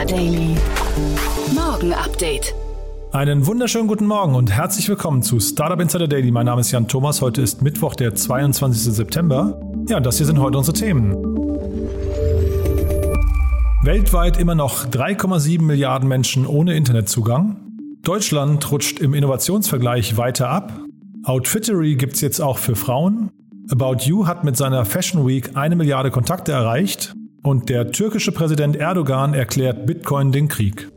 Daily. Morgen Update. Einen wunderschönen guten Morgen und herzlich willkommen zu Startup Insider Daily. Mein Name ist Jan Thomas. Heute ist Mittwoch, der 22. September. Ja, und das hier sind heute unsere Themen. Weltweit immer noch 3,7 Milliarden Menschen ohne Internetzugang. Deutschland rutscht im Innovationsvergleich weiter ab. Outfittery gibt's jetzt auch für Frauen. About You hat mit seiner Fashion Week 1 Milliarde Kontakte erreicht. Und der türkische Präsident Erdogan erklärt Bitcoin den Krieg.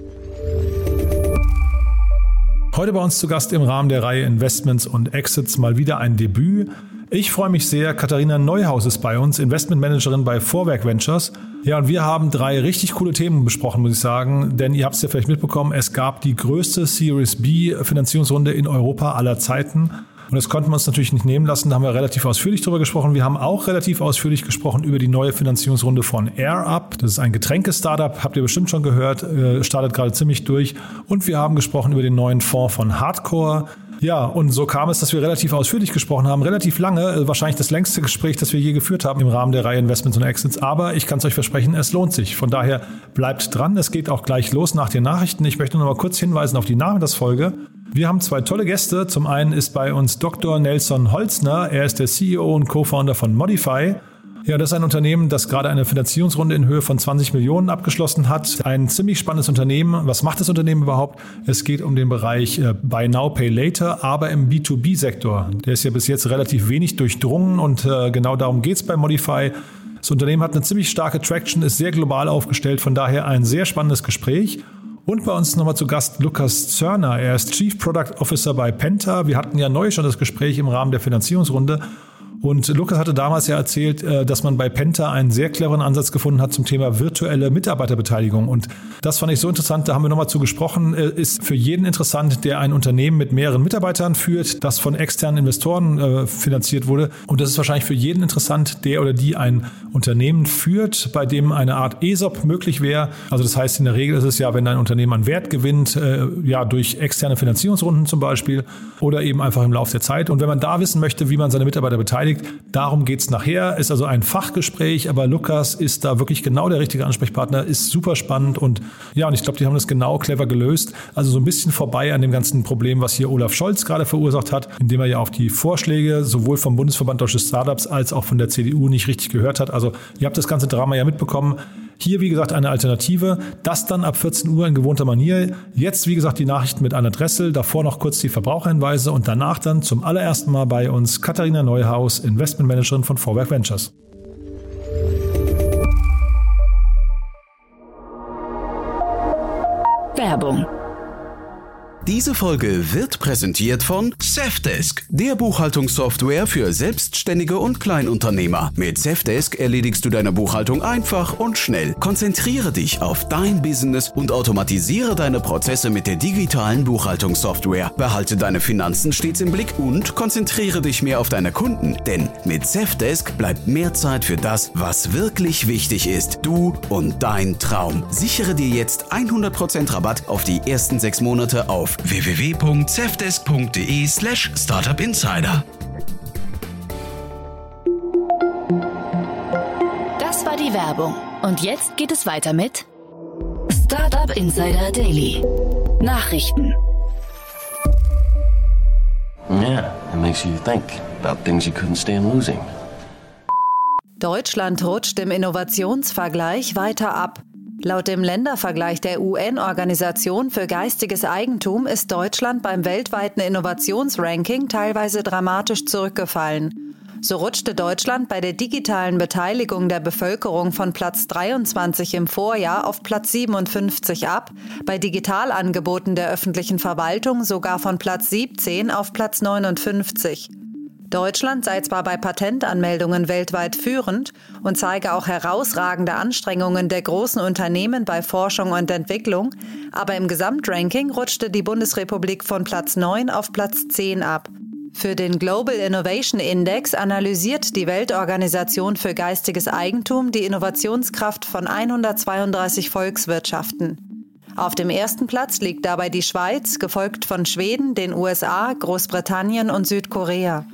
Heute bei uns zu Gast im Rahmen der Reihe Investments und Exits mal wieder ein Debüt. Ich freue mich sehr, Katharina Neuhaus ist bei uns, Investmentmanagerin bei Vorwerk Ventures. Ja, und wir haben 3 richtig coole Themen besprochen, muss ich sagen, denn ihr habt es ja vielleicht mitbekommen, es gab die größte Series B Finanzierungsrunde in Europa aller Zeiten. Und das konnten wir uns natürlich nicht nehmen lassen, da haben wir relativ ausführlich drüber gesprochen. Wir haben auch relativ ausführlich gesprochen über die neue Finanzierungsrunde von AirUp. Das ist ein Getränke-Startup, habt ihr bestimmt schon gehört, startet gerade ziemlich durch. Und wir haben gesprochen über den neuen Fonds von Hardcore. Ja, und so kam es, dass wir relativ ausführlich gesprochen haben, relativ lange, wahrscheinlich das längste Gespräch, das wir je geführt haben im Rahmen der Reihe Investments und Exits. Aber ich kann es euch versprechen, es lohnt sich. Von daher bleibt dran, es geht auch gleich los nach den Nachrichten. Ich möchte noch mal kurz hinweisen auf die Nachmittagsfolge. Wir haben 2 tolle Gäste. Zum einen ist bei uns Dr. Nelson Holzner. Er ist der CEO und Co-Founder von Modify. Ja, das ist ein Unternehmen, das gerade eine Finanzierungsrunde in Höhe von 20 Millionen abgeschlossen hat. Ein ziemlich spannendes Unternehmen. Was macht das Unternehmen überhaupt? Es geht um den Bereich Buy Now, Pay Later, aber im B2B-Sektor. Der ist ja bis jetzt relativ wenig durchdrungen und genau darum geht es bei Modify. Das Unternehmen hat eine ziemlich starke Traction, ist sehr global aufgestellt, von daher ein sehr spannendes Gespräch. Und bei uns nochmal zu Gast Lukas Zörner. Er ist Chief Product Officer bei Penta. Wir hatten ja neu schon das Gespräch im Rahmen der Finanzierungsrunde. Und Lukas hatte damals ja erzählt, dass man bei Penta einen sehr cleveren Ansatz gefunden hat zum Thema virtuelle Mitarbeiterbeteiligung. Und das fand ich so interessant, da haben wir nochmal zu gesprochen, ist für jeden interessant, der ein Unternehmen mit mehreren Mitarbeitern führt, das von externen Investoren finanziert wurde. Und das ist wahrscheinlich für jeden interessant, der oder die ein Unternehmen führt, bei dem eine Art ESOP möglich wäre. Also das heißt, in der Regel ist es ja, wenn ein Unternehmen an Wert gewinnt, durch externe Finanzierungsrunden zum Beispiel oder eben einfach im Laufe der Zeit. Und wenn man da wissen möchte, wie man seine Mitarbeiter beteiligt, darum geht's nachher. Ist also ein Fachgespräch, aber Lukas ist da wirklich genau der richtige Ansprechpartner, ist super spannend und ja, und ich glaube, die haben das genau clever gelöst. Also so ein bisschen vorbei an dem ganzen Problem, was hier Olaf Scholz gerade verursacht hat, indem er ja auf die Vorschläge sowohl vom Bundesverband Deutsche Startups als auch von der CDU nicht richtig gehört hat. Also ihr habt das ganze Drama ja mitbekommen. Hier, wie gesagt, eine Alternative. Das dann ab 14 Uhr in gewohnter Manier. Jetzt, wie gesagt, die Nachrichten mit Anna Dressel. Davor noch kurz die Verbraucherhinweise und danach dann zum allerersten Mal bei uns Katharina Neuhaus, Investmentmanagerin von Vorwerk Ventures. Werbung. Diese Folge wird präsentiert von Safdesk, der Buchhaltungssoftware für Selbstständige und Kleinunternehmer. Mit Safdesk erledigst du deine Buchhaltung einfach und schnell. Konzentriere dich auf dein Business und automatisiere deine Prozesse mit der digitalen Buchhaltungssoftware. Behalte deine Finanzen stets im Blick und konzentriere dich mehr auf deine Kunden. Denn mit Safdesk bleibt mehr Zeit für das, was wirklich wichtig ist. Du und dein Traum. Sichere dir jetzt 100% Rabatt auf die ersten 6 Monate auf www.safdesk.de/startupinsider. Das war die Werbung. Und jetzt geht es weiter mit Startup Insider Daily. Nachrichten. Yeah, it makes you think about things you couldn't stand losing. Deutschland rutscht im Innovationsvergleich weiter ab. Laut dem Ländervergleich der UN-Organisation für geistiges Eigentum ist Deutschland beim weltweiten Innovationsranking teilweise dramatisch zurückgefallen. So rutschte Deutschland bei der digitalen Beteiligung der Bevölkerung von Platz 23 im Vorjahr auf Platz 57 ab, bei Digitalangeboten der öffentlichen Verwaltung sogar von Platz 17 auf Platz 59. Deutschland sei zwar bei Patentanmeldungen weltweit führend und zeige auch herausragende Anstrengungen der großen Unternehmen bei Forschung und Entwicklung, aber im Gesamtranking rutschte die Bundesrepublik von Platz 9 auf Platz 10 ab. Für den Global Innovation Index analysiert die Weltorganisation für geistiges Eigentum die Innovationskraft von 132 Volkswirtschaften. Auf dem ersten Platz liegt dabei die Schweiz, gefolgt von Schweden, den USA, Großbritannien und Südkorea.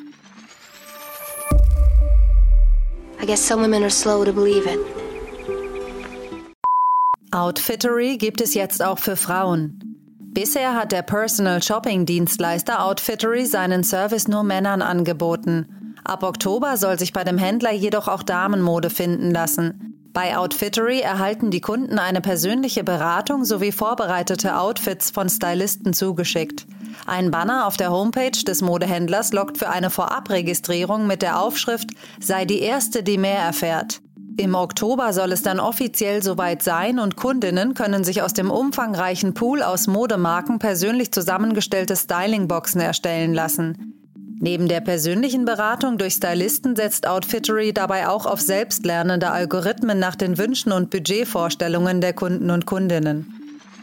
I guess some women are slow to believe it. Outfittery gibt es jetzt auch für Frauen. Bisher hat der Personal-Shopping-Dienstleister Outfittery seinen Service nur Männern angeboten. Ab Oktober soll sich bei dem Händler jedoch auch Damenmode finden lassen. Bei Outfittery erhalten die Kunden eine persönliche Beratung sowie vorbereitete Outfits von Stylisten zugeschickt. Ein Banner auf der Homepage des Modehändlers lockt für eine Vorabregistrierung mit der Aufschrift »Sei die Erste, die mehr erfährt«. Im Oktober soll es dann offiziell soweit sein und Kundinnen können sich aus dem umfangreichen Pool aus Modemarken persönlich zusammengestellte Stylingboxen erstellen lassen. Neben der persönlichen Beratung durch Stylisten setzt Outfittery dabei auch auf selbstlernende Algorithmen nach den Wünschen und Budgetvorstellungen der Kunden und Kundinnen.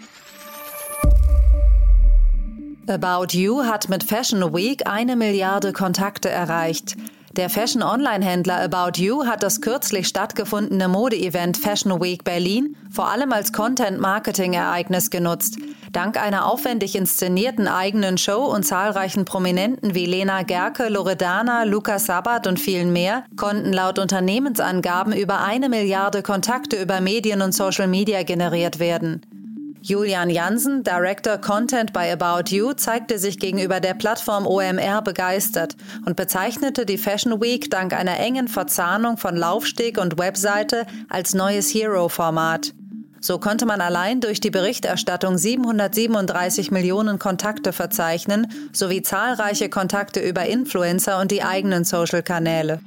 About You hat mit Fashion Week 1 Milliarde Kontakte erreicht. Der Fashion-Online-Händler About You hat das kürzlich stattgefundene Mode-Event Fashion Week Berlin vor allem als Content-Marketing-Ereignis genutzt. Dank einer aufwendig inszenierten eigenen Show und zahlreichen Prominenten wie Lena Gerke, Loredana, Luca Sabbat und vielen mehr konnten laut Unternehmensangaben über 1 Milliarde Kontakte über Medien und Social Media generiert werden. Julian Jansen, Director Content bei About You, zeigte sich gegenüber der Plattform OMR begeistert und bezeichnete die Fashion Week dank einer engen Verzahnung von Laufsteg und Webseite als neues Hero-Format. So konnte man allein durch die Berichterstattung 737 Millionen Kontakte verzeichnen, sowie zahlreiche Kontakte über Influencer und die eigenen Social-Kanäle.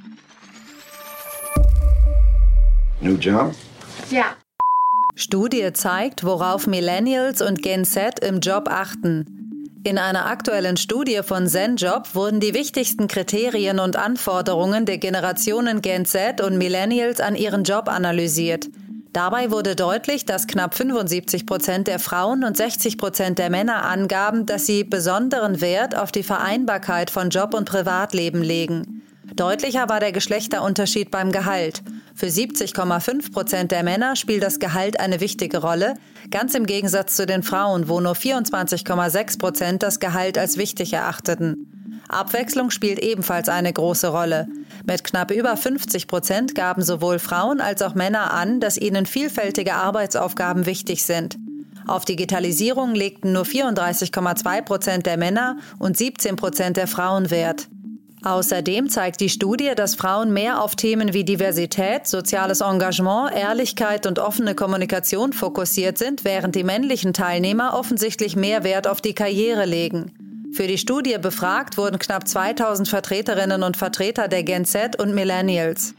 New job? Ja. Studie zeigt, worauf Millennials und Gen Z im Job achten. In einer aktuellen Studie von ZenJob wurden die wichtigsten Kriterien und Anforderungen der Generationen Gen Z und Millennials an ihren Job analysiert. Dabei wurde deutlich, dass knapp 75% der Frauen und 60% der Männer angaben, dass sie besonderen Wert auf die Vereinbarkeit von Job und Privatleben legen. Deutlicher war der Geschlechterunterschied beim Gehalt. Für 70,5% der Männer spielt das Gehalt eine wichtige Rolle, ganz im Gegensatz zu den Frauen, wo nur 24,6% das Gehalt als wichtig erachteten. Abwechslung spielt ebenfalls eine große Rolle. Mit knapp über 50% gaben sowohl Frauen als auch Männer an, dass ihnen vielfältige Arbeitsaufgaben wichtig sind. Auf Digitalisierung legten nur 34,2% der Männer und 17% der Frauen Wert. Außerdem zeigt die Studie, dass Frauen mehr auf Themen wie Diversität, soziales Engagement, Ehrlichkeit und offene Kommunikation fokussiert sind, während die männlichen Teilnehmer offensichtlich mehr Wert auf die Karriere legen. Für die Studie befragt wurden knapp 2000 Vertreterinnen und Vertreter der Gen Z und Millennials.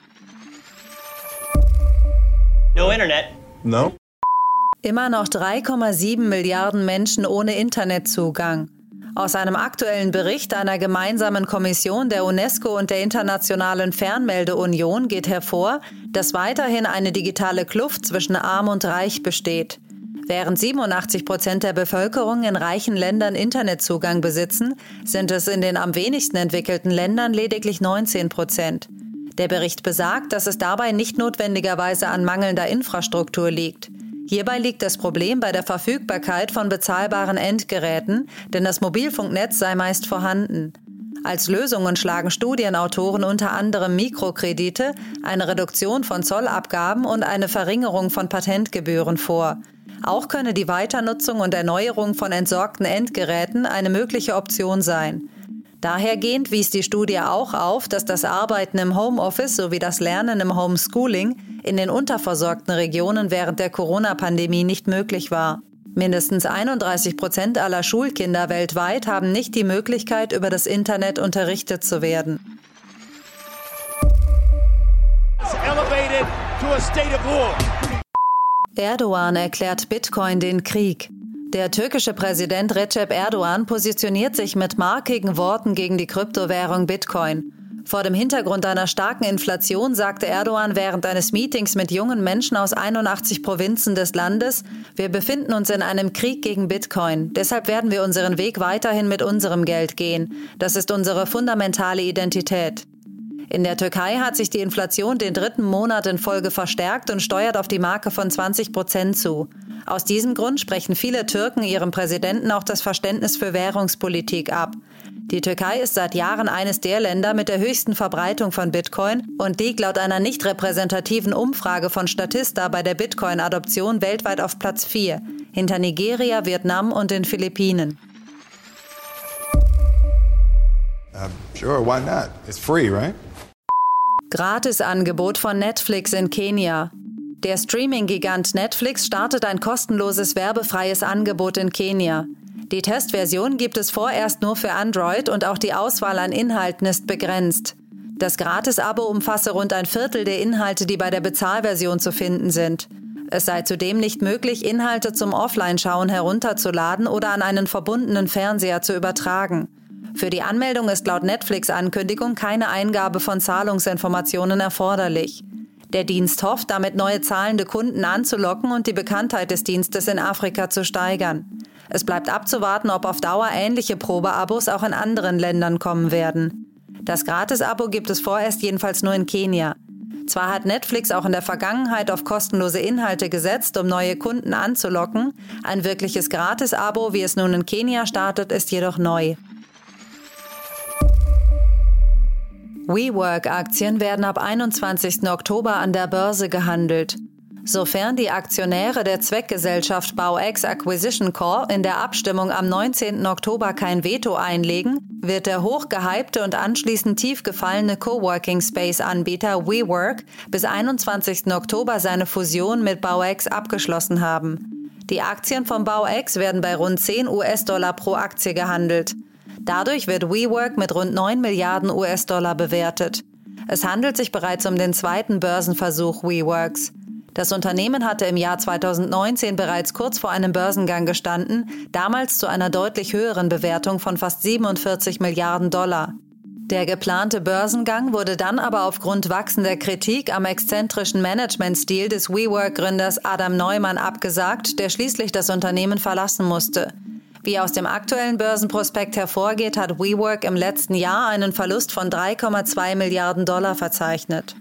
No Internet. No. Immer noch 3,7 Milliarden Menschen ohne Internetzugang. Aus einem aktuellen Bericht einer gemeinsamen Kommission der UNESCO und der Internationalen Fernmeldeunion geht hervor, dass weiterhin eine digitale Kluft zwischen Arm und Reich besteht. Während 87% der Bevölkerung in reichen Ländern Internetzugang besitzen, sind es in den am wenigsten entwickelten Ländern lediglich 19%. Der Bericht besagt, dass es dabei nicht notwendigerweise an mangelnder Infrastruktur liegt. Hierbei liegt das Problem bei der Verfügbarkeit von bezahlbaren Endgeräten, denn das Mobilfunknetz sei meist vorhanden. Als Lösungen schlagen Studienautoren unter anderem Mikrokredite, eine Reduktion von Zollabgaben und eine Verringerung von Patentgebühren vor. Auch könne die Weiternutzung und Erneuerung von entsorgten Endgeräten eine mögliche Option sein. Dahergehend wies die Studie auch auf, dass das Arbeiten im Homeoffice sowie das Lernen im Homeschooling in den unterversorgten Regionen während der Corona-Pandemie nicht möglich war. Mindestens 31% aller Schulkinder weltweit haben nicht die Möglichkeit, über das Internet unterrichtet zu werden. Erdogan erklärt Bitcoin den Krieg. Der türkische Präsident Recep Erdogan positioniert sich mit markigen Worten gegen die Kryptowährung Bitcoin. Vor dem Hintergrund einer starken Inflation sagte Erdogan während eines Meetings mit jungen Menschen aus 81 Provinzen des Landes: Wir befinden uns in einem Krieg gegen Bitcoin. Deshalb werden wir unseren Weg weiterhin mit unserem Geld gehen. Das ist unsere fundamentale Identität. In der Türkei hat sich die Inflation den 3. Monat in Folge verstärkt und steuert auf die Marke von 20% zu. Aus diesem Grund sprechen viele Türken ihrem Präsidenten auch das Verständnis für Währungspolitik ab. Die Türkei ist seit Jahren eines der Länder mit der höchsten Verbreitung von Bitcoin und liegt laut einer nicht repräsentativen Umfrage von Statista bei der Bitcoin-Adoption weltweit auf Platz 4, hinter Nigeria, Vietnam und den Philippinen. Sure, why not? It's free, right? Gratisangebot von Netflix in Kenia. Der Streaming-Gigant Netflix startet ein kostenloses werbefreies Angebot in Kenia. Die Testversion gibt es vorerst nur für Android und auch die Auswahl an Inhalten ist begrenzt. Das Gratis-Abo umfasse rund ein Viertel der Inhalte, die bei der Bezahlversion zu finden sind. Es sei zudem nicht möglich, Inhalte zum Offline-Schauen herunterzuladen oder an einen verbundenen Fernseher zu übertragen. Für die Anmeldung ist laut Netflix-Ankündigung keine Eingabe von Zahlungsinformationen erforderlich. Der Dienst hofft, damit neue zahlende Kunden anzulocken und die Bekanntheit des Dienstes in Afrika zu steigern. Es bleibt abzuwarten, ob auf Dauer ähnliche Probeabos auch in anderen Ländern kommen werden. Das Gratis-Abo gibt es vorerst jedenfalls nur in Kenia. Zwar hat Netflix auch in der Vergangenheit auf kostenlose Inhalte gesetzt, um neue Kunden anzulocken, ein wirkliches Gratis-Abo, wie es nun in Kenia startet, ist jedoch neu. WeWork-Aktien werden ab 21. Oktober an der Börse gehandelt. Sofern die Aktionäre der Zweckgesellschaft BauX Acquisition Corp. In der Abstimmung am 19. Oktober kein Veto einlegen, wird der hochgehypte und anschließend tief gefallene Coworking-Space-Anbieter WeWork bis 21. Oktober seine Fusion mit BauX abgeschlossen haben. Die Aktien von BauX werden bei rund $10 pro Aktie gehandelt. Dadurch wird WeWork mit rund 9 Milliarden US-Dollar bewertet. Es handelt sich bereits um den zweiten Börsenversuch WeWorks. Das Unternehmen hatte im Jahr 2019 bereits kurz vor einem Börsengang gestanden, damals zu einer deutlich höheren Bewertung von fast 47 Milliarden Dollar. Der geplante Börsengang wurde dann aber aufgrund wachsender Kritik am exzentrischen Managementstil des WeWork-Gründers Adam Neumann abgesagt, der schließlich das Unternehmen verlassen musste. Wie aus dem aktuellen Börsenprospekt hervorgeht, hat WeWork im letzten Jahr einen Verlust von 3,2 Milliarden Dollar verzeichnet.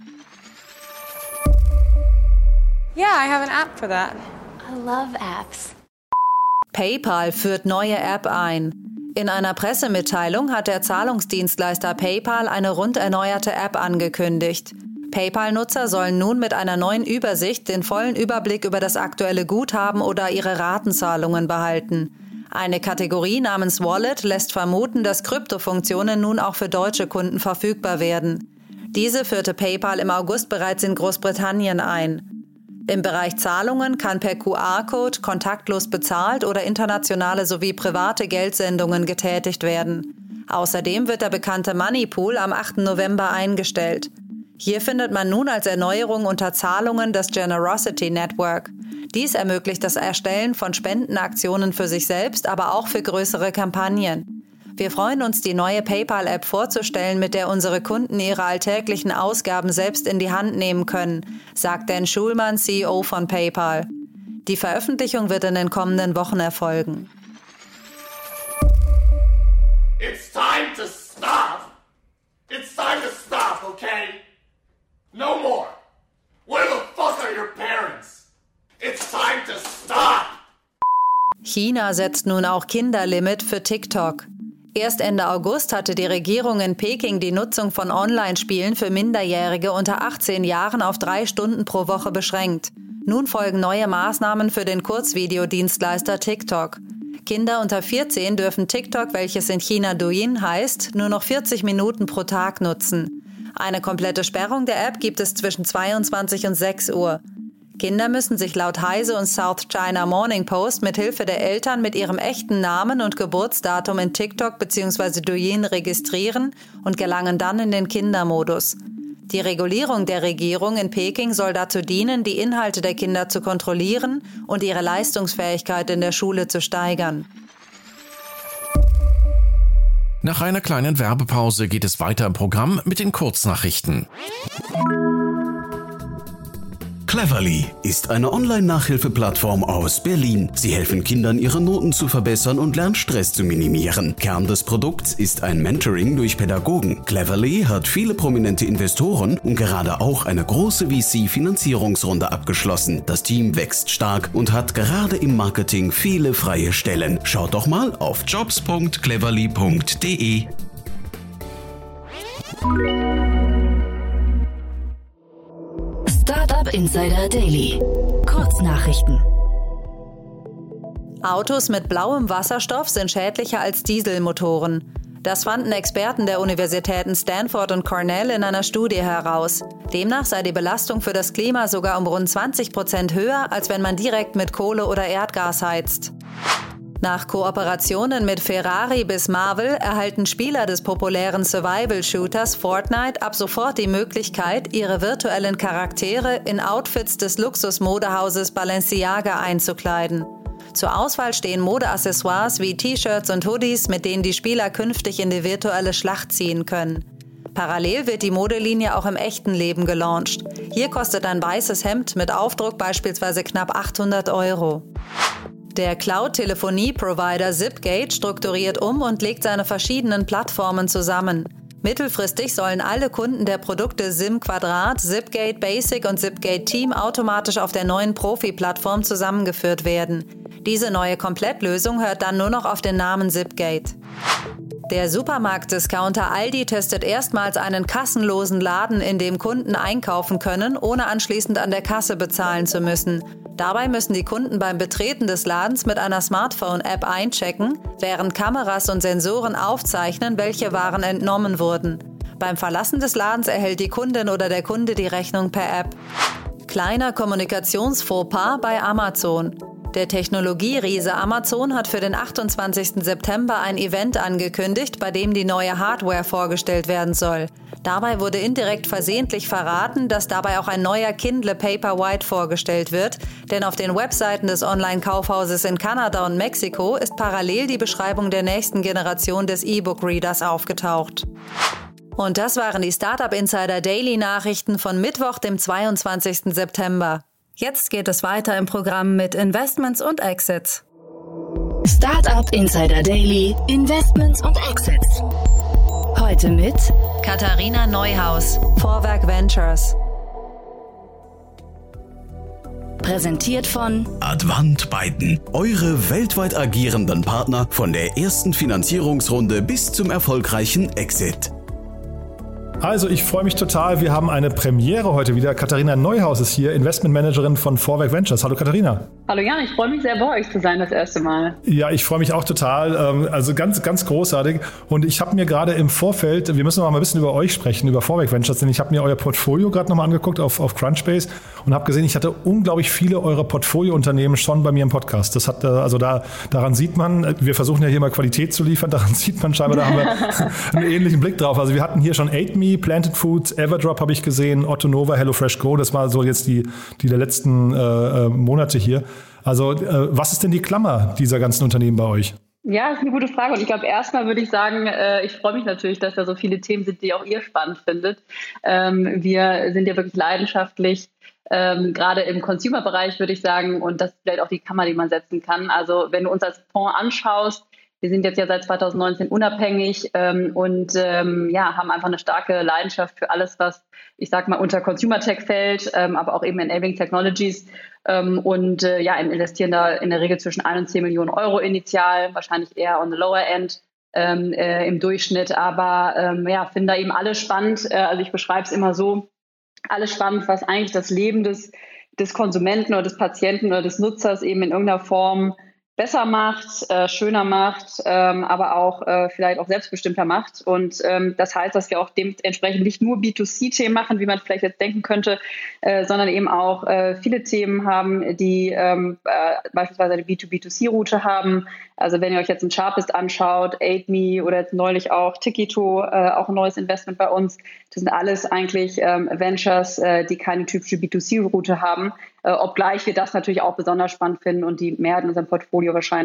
Yeah, I have an app for that. I love apps. PayPal führt neue App ein. In einer Pressemitteilung hat der Zahlungsdienstleister PayPal eine rund erneuerte App angekündigt. PayPal-Nutzer sollen nun mit einer neuen Übersicht den vollen Überblick über das aktuelle Guthaben oder ihre Ratenzahlungen behalten. Eine Kategorie namens Wallet lässt vermuten, dass Kryptofunktionen nun auch für deutsche Kunden verfügbar werden. Diese führte PayPal im August bereits in Großbritannien ein. Im Bereich Zahlungen kann per QR-Code kontaktlos bezahlt oder internationale sowie private Geldsendungen getätigt werden. Außerdem wird der bekannte Moneypool am 8. November eingestellt. Hier findet man nun als Erneuerung unter Zahlungen das Generosity Network. Dies ermöglicht das Erstellen von Spendenaktionen für sich selbst, aber auch für größere Kampagnen. Wir freuen uns, die neue PayPal-App vorzustellen, mit der unsere Kunden ihre alltäglichen Ausgaben selbst in die Hand nehmen können, sagt Dan Schulman, CEO von PayPal. Die Veröffentlichung wird in den kommenden Wochen erfolgen. It's time to stop. It's time to stop, okay? No more. Where the fuck are your parents? It's time to stop. China setzt nun auch Kinderlimit für TikTok. Erst Ende August hatte die Regierung in Peking die Nutzung von Online-Spielen für Minderjährige unter 18 Jahren auf 3 Stunden pro Woche beschränkt. Nun folgen neue Maßnahmen für den Kurzvideodienstleister TikTok. Kinder unter 14 dürfen TikTok, welches in China Douyin heißt, nur noch 40 Minuten pro Tag nutzen. Eine komplette Sperrung der App gibt es zwischen 22 und 6 Uhr. Kinder müssen sich laut Heise und South China Morning Post mit Hilfe der Eltern mit ihrem echten Namen und Geburtsdatum in TikTok bzw. Douyin registrieren und gelangen dann in den Kindermodus. Die Regulierung der Regierung in Peking soll dazu dienen, die Inhalte der Kinder zu kontrollieren und ihre Leistungsfähigkeit in der Schule zu steigern. Nach einer kleinen Werbepause geht es weiter im Programm mit den Kurznachrichten. Cleverly ist eine Online-Nachhilfeplattform aus Berlin. Sie helfen Kindern, ihre Noten zu verbessern und Lernstress zu minimieren. Kern des Produkts ist ein Mentoring durch Pädagogen. Cleverly hat viele prominente Investoren und gerade auch eine große VC-Finanzierungsrunde abgeschlossen. Das Team wächst stark und hat gerade im Marketing viele freie Stellen. Schaut doch mal auf jobs.cleverly.de. Startup Insider Daily. Kurznachrichten. Autos mit blauem Wasserstoff sind schädlicher als Dieselmotoren. Das fanden Experten der Universitäten Stanford und Cornell in einer Studie heraus. Demnach sei die Belastung für das Klima sogar um rund 20% höher, als wenn man direkt mit Kohle oder Erdgas heizt. Nach Kooperationen mit Ferrari bis Marvel erhalten Spieler des populären Survival-Shooters Fortnite ab sofort die Möglichkeit, ihre virtuellen Charaktere in Outfits des Luxusmodehauses Balenciaga einzukleiden. Zur Auswahl stehen Modeaccessoires wie T-Shirts und Hoodies, mit denen die Spieler künftig in die virtuelle Schlacht ziehen können. Parallel wird die Modelinie auch im echten Leben gelauncht. Hier kostet ein weißes Hemd mit Aufdruck beispielsweise knapp 800 €. Der Cloud-Telefonie-Provider Zipgate strukturiert um und legt seine verschiedenen Plattformen zusammen. Mittelfristig sollen alle Kunden der Produkte SIM Quadrat, Zipgate Basic und Zipgate Team automatisch auf der neuen Profi-Plattform zusammengeführt werden. Diese neue Komplettlösung hört dann nur noch auf den Namen Zipgate. Der Supermarkt-Discounter Aldi testet erstmals einen kassenlosen Laden, in dem Kunden einkaufen können, ohne anschließend an der Kasse bezahlen zu müssen. Dabei müssen die Kunden beim Betreten des Ladens mit einer Smartphone-App einchecken, während Kameras und Sensoren aufzeichnen, welche Waren entnommen wurden. Beim Verlassen des Ladens erhält die Kundin oder der Kunde die Rechnung per App. Kleiner Kommunikationsfauxpas bei Amazon. Der Technologieriese Amazon hat für den 28. September ein Event angekündigt, bei dem die neue Hardware vorgestellt werden soll. Dabei wurde indirekt versehentlich verraten, dass dabei auch ein neuer Kindle Paperwhite vorgestellt wird, denn auf den Webseiten des Online-Kaufhauses in Kanada und Mexiko ist parallel die Beschreibung der nächsten Generation des E-Book-Readers aufgetaucht. Und das waren die Startup Insider Daily Nachrichten von Mittwoch, dem 22. September. Jetzt geht es weiter im Programm mit Investments und Exits. Startup Insider Daily, Investments und Exits. Heute mit Katharina Neuhaus, Vorwerk Ventures. Präsentiert von Advant Byton, eure weltweit agierenden Partner von der ersten Finanzierungsrunde bis zum erfolgreichen Exit. Also ich freue mich total. Wir haben eine Premiere heute wieder. Katharina Neuhaus ist hier, Investmentmanagerin von Vorwerk Ventures. Hallo Katharina. Hallo Jan, ich freue mich sehr, bei euch zu sein das erste Mal. Ja, ich freue mich auch total. Also ganz, ganz großartig. Und ich habe mir gerade im Vorfeld, wir müssen noch mal ein bisschen über euch sprechen, über Vorwerk Ventures, denn ich habe mir euer Portfolio gerade nochmal angeguckt auf Crunchbase und habe gesehen, ich hatte unglaublich viele eurer Portfoliounternehmen schon bei mir im Podcast. Das hat, daran sieht man, wir versuchen ja hier mal Qualität zu liefern, daran sieht man scheinbar, da haben wir einen ähnlichen Blick drauf. Also wir hatten hier schon 8Me, Planted Foods, Everdrop habe ich gesehen, Otto Nova, HelloFresh Go, das war so jetzt die der letzten Monate hier. Also was ist denn die Klammer dieser ganzen Unternehmen bei euch? Ja, das ist eine gute Frage und ich glaube, erstmal würde ich sagen, ich freue mich natürlich, dass da so viele Themen sind, die auch ihr spannend findet. Wir sind ja wirklich leidenschaftlich, gerade im Consumer-Bereich würde ich sagen, und das ist vielleicht auch die Klammer, die man setzen kann. Also wenn du uns als Fonds anschaust, wir sind jetzt ja seit 2019 unabhängig und haben einfach eine starke Leidenschaft für alles, was, ich sag mal, unter Consumer Tech fällt, aber auch eben Enabling Technologies investieren da in der Regel zwischen 1 und 10 Millionen Euro initial, wahrscheinlich eher on the lower end im Durchschnitt, aber finden da eben alles spannend. Also ich beschreibe es immer so, alles spannend, was eigentlich das Leben des Konsumenten oder des Patienten oder des Nutzers eben in irgendeiner Form besser macht, schöner macht, aber auch vielleicht auch selbstbestimmter macht. Und das heißt, dass wir auch dementsprechend nicht nur B2C-Themen machen, wie man vielleicht jetzt denken könnte, sondern eben auch viele Themen haben, die beispielsweise eine B2B2C-Route haben. Also wenn ihr euch jetzt ein Sharpist anschaut, 8Me oder jetzt neulich auch Tikito, auch ein neues Investment bei uns, das sind alles eigentlich Ventures, die keine typische B2C-Route haben, obgleich wir das natürlich auch besonders spannend finden und die Mehrheit in unserem Portfolio wahrscheinlich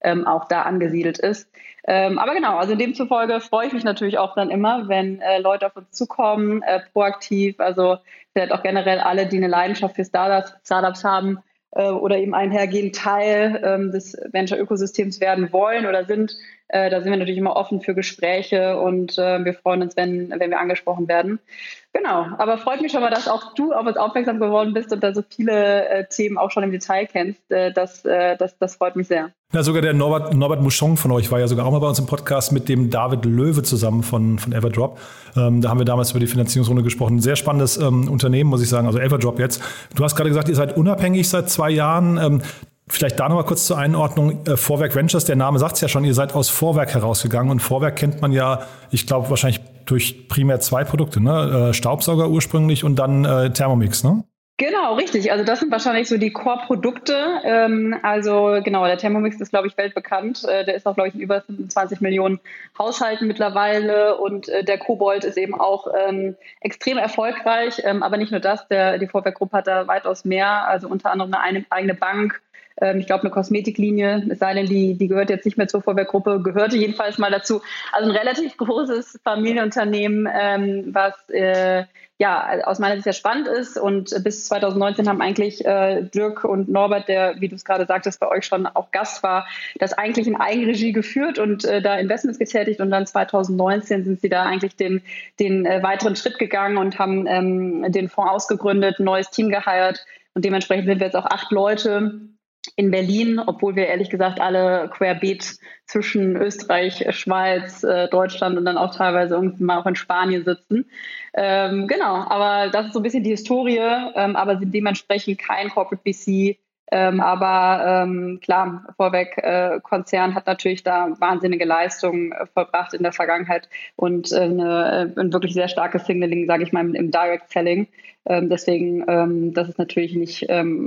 auch da angesiedelt ist. Aber genau, also demzufolge freue ich mich natürlich auch dann immer, wenn Leute auf uns zukommen, proaktiv, also vielleicht auch generell alle, die eine Leidenschaft für Startups haben oder eben einhergehend Teil des Venture-Ökosystems werden wollen oder sind. Da sind wir natürlich immer offen für Gespräche und wir freuen uns, wenn wir angesprochen werden. Genau, aber freut mich schon mal, dass auch du auf uns aufmerksam geworden bist und da so viele Themen auch schon im Detail kennst. Das freut mich sehr. Ja, sogar der Norbert Mouchon von euch war ja sogar auch mal bei uns im Podcast mit dem David Löwe zusammen von Everdrop. Da haben wir damals über die Finanzierungsrunde gesprochen. Ein sehr spannendes Unternehmen, muss ich sagen, also Everdrop jetzt. Du hast gerade gesagt, ihr seid unabhängig seit 2 Jahren. Vielleicht da nochmal kurz zur Einordnung. Vorwerk Ventures, der Name sagt es ja schon, ihr seid aus Vorwerk herausgegangen und Vorwerk kennt man ja, ich glaube, wahrscheinlich durch primär 2 Produkte, ne? Staubsauger ursprünglich und dann Thermomix, ne? Genau, richtig. Also das sind wahrscheinlich so die Core-Produkte. Also genau, der Thermomix ist, glaube ich, weltbekannt. Der ist auch, glaube ich, in über 25 Millionen Haushalten mittlerweile und der Kobold ist eben auch extrem erfolgreich. Aber nicht nur das, die Vorwerk-Gruppe hat da weitaus mehr, also unter anderem eine eigene Bank. Ich glaube, eine Kosmetiklinie, es sei denn, die gehört jetzt nicht mehr zur Vorwerk-Gruppe, gehörte jedenfalls mal dazu. Also ein relativ großes Familienunternehmen, was aus meiner Sicht sehr spannend ist. Und bis 2019 haben eigentlich Dirk und Norbert, der, wie du es gerade sagtest, bei euch schon auch Gast war, das eigentlich in Eigenregie geführt und da Investments getätigt. Und dann 2019 sind sie da eigentlich den weiteren Schritt gegangen und haben den Fonds ausgegründet, ein neues Team geheiert. Und dementsprechend sind wir jetzt auch 8 Leute in Berlin, obwohl wir ehrlich gesagt alle querbeet zwischen Österreich, Schweiz, Deutschland und dann auch teilweise irgendwie mal auch in Spanien sitzen. Genau, aber das ist so ein bisschen die Historie, aber sind dementsprechend kein Corporate VC. Aber klar, Vorwerk-Konzern hat natürlich da wahnsinnige Leistungen vollbracht in der Vergangenheit und ein wirklich sehr starkes Signaling, sage ich mal, im Direct Selling. Deswegen, das ist natürlich nicht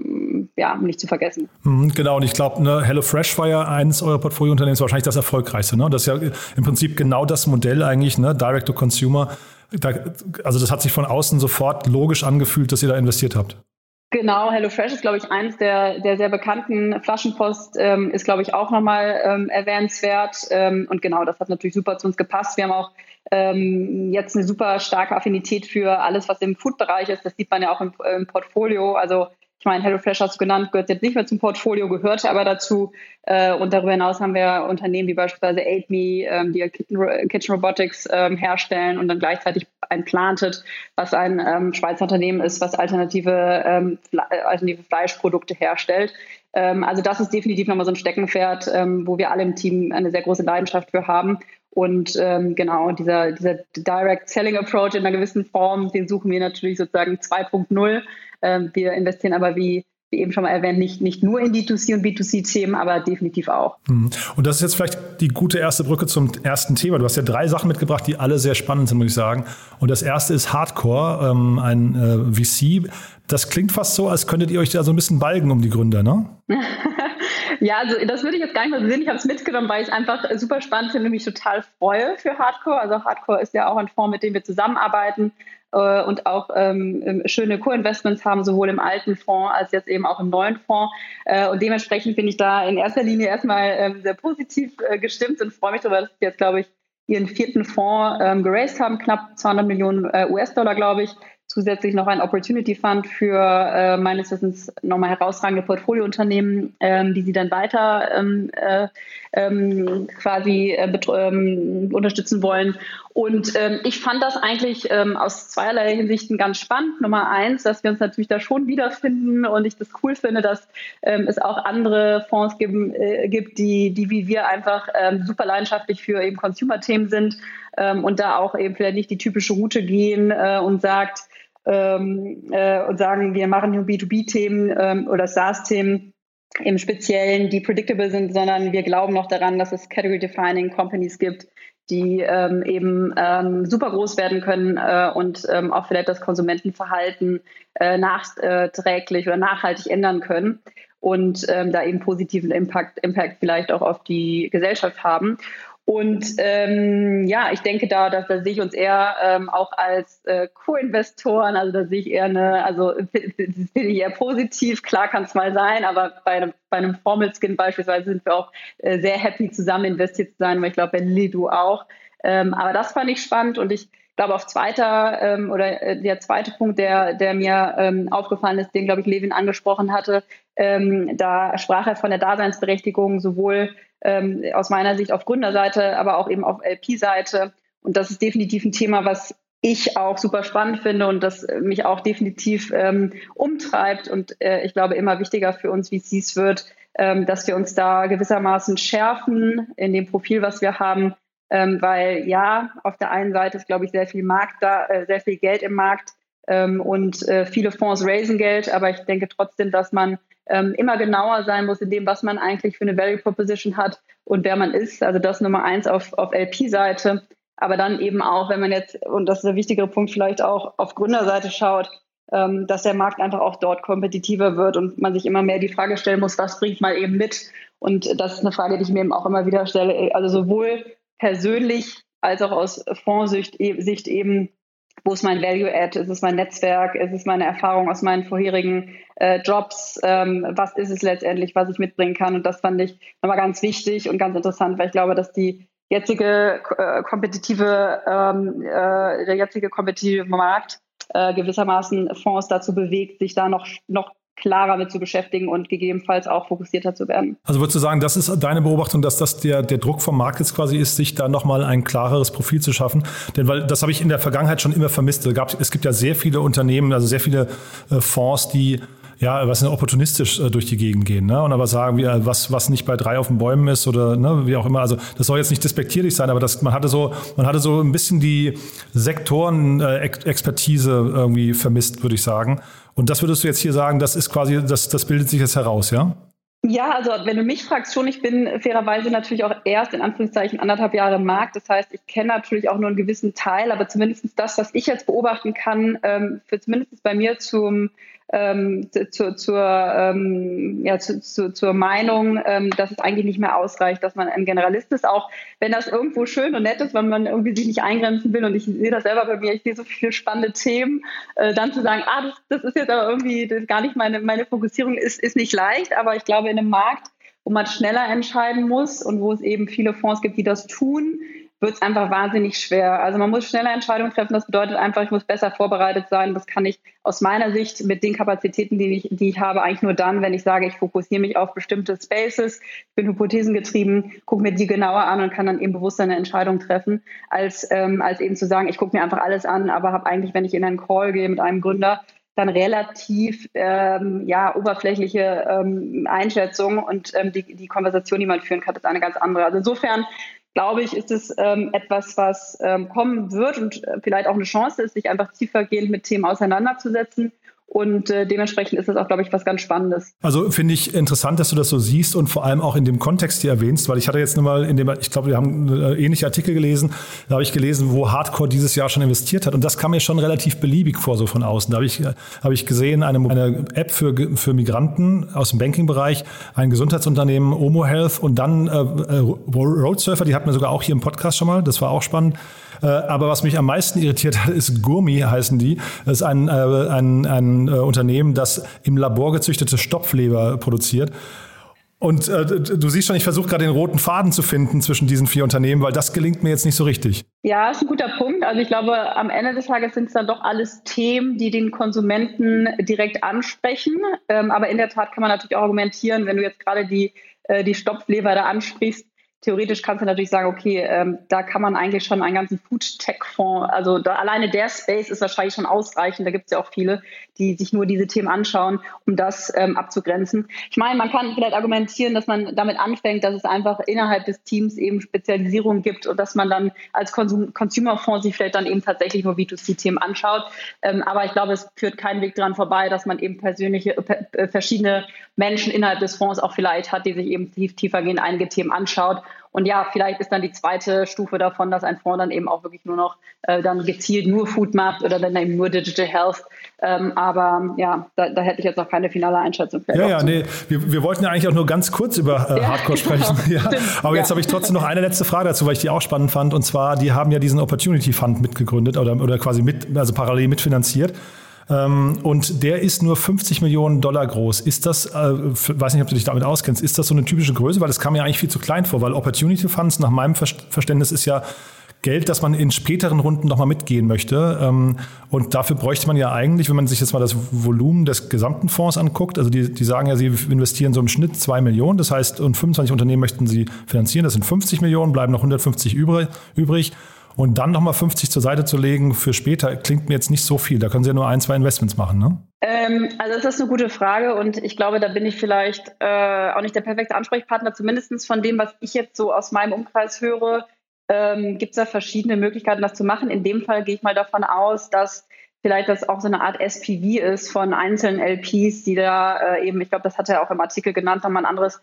zu vergessen. Genau, und ich glaube, HelloFresh war ja eines eurer Portfoliounternehmen, wahrscheinlich das erfolgreichste. Ne? Das ist ja im Prinzip genau das Modell eigentlich, ne? Direct to Consumer. Also das hat sich von außen sofort logisch angefühlt, dass ihr da investiert habt. Genau, HelloFresh ist, glaube ich, eines der sehr bekannten. Flaschenpost ist, glaube ich, auch nochmal erwähnenswert. Und genau, das hat natürlich super zu uns gepasst. Wir haben auch jetzt eine super starke Affinität für alles, was im Food-Bereich ist. Das sieht man ja auch im Portfolio. Also ich meine, HelloFresh hast du genannt, gehört jetzt nicht mehr zum Portfolio, gehörte aber dazu. Und darüber hinaus haben wir Unternehmen wie beispielsweise AidMe, die Kitchen Robotics herstellen und dann gleichzeitig ein Planted, was ein Schweizer Unternehmen ist, was alternative Fleischprodukte herstellt. Also das ist definitiv nochmal so ein Steckenpferd, wo wir alle im Team eine sehr große Leidenschaft für haben. Und genau, dieser Direct Selling Approach in einer gewissen Form, den suchen wir natürlich sozusagen 2.0. Wir investieren aber, wie eben schon mal erwähnt, nicht nur in D2C und B2C-Themen, aber definitiv auch. Und das ist jetzt vielleicht die gute erste Brücke zum ersten Thema. Du hast ja 3 Sachen mitgebracht, die alle sehr spannend sind, muss ich sagen. Und das erste ist Hardcore, ein VC. Das klingt fast so, als könntet ihr euch da so ein bisschen balgen um die Gründer, ne? Ja, also das würde ich jetzt gar nicht mal sehen. Ich habe es mitgenommen, weil ich es einfach super spannend finde und mich total freue für Hardcore. Also Hardcore ist ja auch ein Fonds, mit dem wir zusammenarbeiten und auch schöne Co-Investments haben, sowohl im alten Fonds als jetzt eben auch im neuen Fonds. Und dementsprechend bin ich da in erster Linie erstmal sehr positiv gestimmt und freue mich darüber, dass wir jetzt, glaube ich, ihren 4. Fonds geraced haben, knapp 200 Millionen US-Dollar, glaube ich. Zusätzlich noch ein Opportunity Fund für meines Wissens nochmal herausragende Portfoliounternehmen, die sie dann weiter unterstützen wollen. Und ich fand das eigentlich aus zweierlei Hinsichten ganz spannend. Nummer 1, dass wir uns natürlich da schon wiederfinden und ich das cool finde, dass es auch andere Fonds gibt, die wie wir einfach super leidenschaftlich für eben Consumer-Themen sind und da auch eben vielleicht nicht die typische Route gehen und sagen, wir machen nur B2B-Themen oder SaaS-Themen im Speziellen, die predictable sind, sondern wir glauben noch daran, dass es Category-Defining Companies gibt, die eben super groß werden können und auch vielleicht das Konsumentenverhalten nachträglich oder nachhaltig ändern können und da eben positiven Impact vielleicht auch auf die Gesellschaft haben. Und ich denke, da sehe ich uns eher auch als Co-Investoren, also da sehe ich eher finde ich eher positiv. Klar kann es mal sein, aber bei einem Formel-Skin beispielsweise sind wir auch sehr happy, zusammen investiert zu sein, weil ich glaube, bei Lilly du auch. Aber das fand ich spannend und ich glaube, der zweite Punkt, der mir aufgefallen ist, den, glaube ich, Levin angesprochen hatte, da sprach er von der Daseinsberechtigung sowohl aus meiner Sicht auf Gründerseite, aber auch eben auf LP-Seite. Und das ist definitiv ein Thema, was ich auch super spannend finde und das mich auch definitiv umtreibt. Und ich glaube, immer wichtiger für uns VCs wird, dass wir uns da gewissermaßen schärfen in dem Profil, was wir haben. Weil auf der einen Seite ist, glaube ich, sehr viel Markt da, sehr viel Geld im Markt und viele Fonds raisen Geld, aber ich denke trotzdem, dass man immer genauer sein muss in dem, was man eigentlich für eine Value Proposition hat und wer man ist. Also das Nummer 1 auf LP-Seite, aber dann eben auch, wenn man jetzt, und das ist der wichtigere Punkt, vielleicht auch auf Gründerseite schaut, dass der Markt einfach auch dort kompetitiver wird und man sich immer mehr die Frage stellen muss, was bringt man eben mit? Und das ist eine Frage, die ich mir eben auch immer wieder stelle. Also sowohl persönlich als auch aus Fondssicht eben, wo ist mein Value-Add, ist es mein Netzwerk, ist es meine Erfahrung aus meinen vorherigen Jobs, was ist es letztendlich, was ich mitbringen kann, und das fand ich nochmal ganz wichtig und ganz interessant, weil ich glaube, dass der jetzige kompetitive Markt gewissermaßen Fonds dazu bewegt, sich da noch klarer mit zu beschäftigen und gegebenenfalls auch fokussierter zu werden. Also würdest du sagen, das ist deine Beobachtung, dass das der Druck vom Markt jetzt quasi ist, sich da nochmal ein klareres Profil zu schaffen? Denn weil das habe ich in der Vergangenheit schon immer vermisst. Es gibt ja sehr viele Unternehmen, also sehr viele Fonds, die opportunistisch durch die Gegend gehen, ne? Und aber sagen, was nicht bei 3 auf den Bäumen ist oder ne, wie auch immer. Also das soll jetzt nicht despektierlich sein, aber man hatte so ein bisschen die Sektoren-Expertise irgendwie vermisst, würde ich sagen. Und das würdest du jetzt hier sagen, das ist quasi, das bildet sich jetzt heraus, ja? Ja, also wenn du mich fragst, schon, ich bin fairerweise natürlich auch erst in Anführungszeichen 1,5 Jahre im Markt. Das heißt, ich kenne natürlich auch nur einen gewissen Teil, aber zumindest das, was ich jetzt beobachten kann, für zumindest bei mir zur Meinung, dass es eigentlich nicht mehr ausreicht, dass man ein Generalist ist, auch wenn das irgendwo schön und nett ist, wenn man irgendwie sich nicht eingrenzen will, und ich sehe das selber bei mir, ich sehe so viele spannende Themen, dann zu sagen, das ist jetzt aber irgendwie gar nicht meine Fokussierung, ist nicht leicht, aber ich glaube, in einem Markt, wo man schneller entscheiden muss und wo es eben viele Fonds gibt, die das tun, wird es einfach wahnsinnig schwer. Also man muss schneller Entscheidungen treffen. Das bedeutet einfach, ich muss besser vorbereitet sein. Das kann ich aus meiner Sicht mit den Kapazitäten, die ich habe, eigentlich nur dann, wenn ich sage, ich fokussiere mich auf bestimmte Spaces, ich bin hypothesengetrieben, gucke mir die genauer an und kann dann eben bewusst eine Entscheidung treffen, als eben zu sagen, ich gucke mir einfach alles an, aber habe eigentlich, wenn ich in einen Call gehe mit einem Gründer, dann relativ oberflächliche Einschätzungen, und die Konversation, die man führen kann, ist eine ganz andere. Also insofern glaube ich, ist es etwas, was kommen wird und vielleicht auch eine Chance ist, sich einfach tiefergehend mit Themen auseinanderzusetzen. Und dementsprechend ist das auch, glaube ich, was ganz Spannendes. Also finde ich interessant, dass du das so siehst und vor allem auch in dem Kontext hier erwähnst, weil ich hatte jetzt nochmal ich glaube, wir haben ähnliche Artikel gelesen, da habe ich gelesen, wo Hardcore dieses Jahr schon investiert hat, und das kam mir schon relativ beliebig vor, so von außen. Da habe ich gesehen, eine App für Migranten aus dem Banking-Bereich, ein Gesundheitsunternehmen, Omo Health, und dann Roadsurfer, die hatten wir sogar auch hier im Podcast schon mal, das war auch spannend. Aber was mich am meisten irritiert hat, ist Gurmi, heißen die. Das ist ein Unternehmen, das im Labor gezüchtete Stopfleber produziert. Und du siehst schon, ich versuche gerade den roten Faden zu finden zwischen diesen 4 Unternehmen, weil das gelingt mir jetzt nicht so richtig. Ja, ist ein guter Punkt. Also ich glaube, am Ende des Tages sind es dann doch alles Themen, die den Konsumenten direkt ansprechen. Aber in der Tat kann man natürlich auch argumentieren, wenn du jetzt gerade die Stopfleber da ansprichst. Theoretisch kannst du natürlich sagen, okay, da kann man eigentlich schon einen ganzen Food-Tech-Fonds, also alleine der Space ist wahrscheinlich schon ausreichend. Da gibt es ja auch viele, die sich nur diese Themen anschauen, um das abzugrenzen. Ich meine, man kann vielleicht argumentieren, dass man damit anfängt, dass es einfach innerhalb des Teams eben Spezialisierung gibt und dass man dann als Consumer-Fonds sich vielleicht dann eben tatsächlich nur B2C-Themen anschaut. Aber ich glaube, es führt keinen Weg dran vorbei, dass man eben verschiedene Menschen innerhalb des Fonds auch vielleicht hat, die sich eben tiefergehend einige Themen anschaut. Und ja, vielleicht ist dann die zweite Stufe davon, dass ein Fonds dann eben auch wirklich nur noch dann gezielt nur Food macht oder dann eben nur Digital Health. Aber ja, da hätte ich jetzt noch keine finale Einschätzung. Wir wollten ja eigentlich auch nur ganz kurz über Hardcore sprechen. Ja. Aber jetzt habe ich trotzdem noch eine letzte Frage dazu, weil ich die auch spannend fand. Und zwar, die haben ja diesen Opportunity Fund mitgegründet oder quasi parallel mitfinanziert. Und der ist nur $50 Millionen groß. Ist das, weiß nicht, ob du dich damit auskennst, ist das so eine typische Größe? Weil das kam mir eigentlich viel zu klein vor, weil Opportunity Funds nach meinem Verständnis ist ja Geld, das man in späteren Runden nochmal mitgehen möchte. Und dafür bräuchte man ja eigentlich, wenn man sich jetzt mal das Volumen des gesamten Fonds anguckt, also die sagen ja, sie investieren so im Schnitt 2 Millionen, das heißt, und 25 Unternehmen möchten sie finanzieren, das sind 50 Millionen, bleiben noch 150 übrig. Und dann nochmal 50 zur Seite zu legen für später, klingt mir jetzt nicht so viel. Da können Sie ja nur 1-2 Investments machen, ne? Also das ist eine gute Frage und ich glaube, da bin ich vielleicht auch nicht der perfekte Ansprechpartner, zumindest von dem, was ich jetzt so aus meinem Umkreis höre, gibt es da verschiedene Möglichkeiten, das zu machen. In dem Fall gehe ich mal davon aus, dass vielleicht das auch so eine Art SPV ist von einzelnen LPs, die da eben, ich glaube, das hat er auch im Artikel genannt, nochmal ein anderes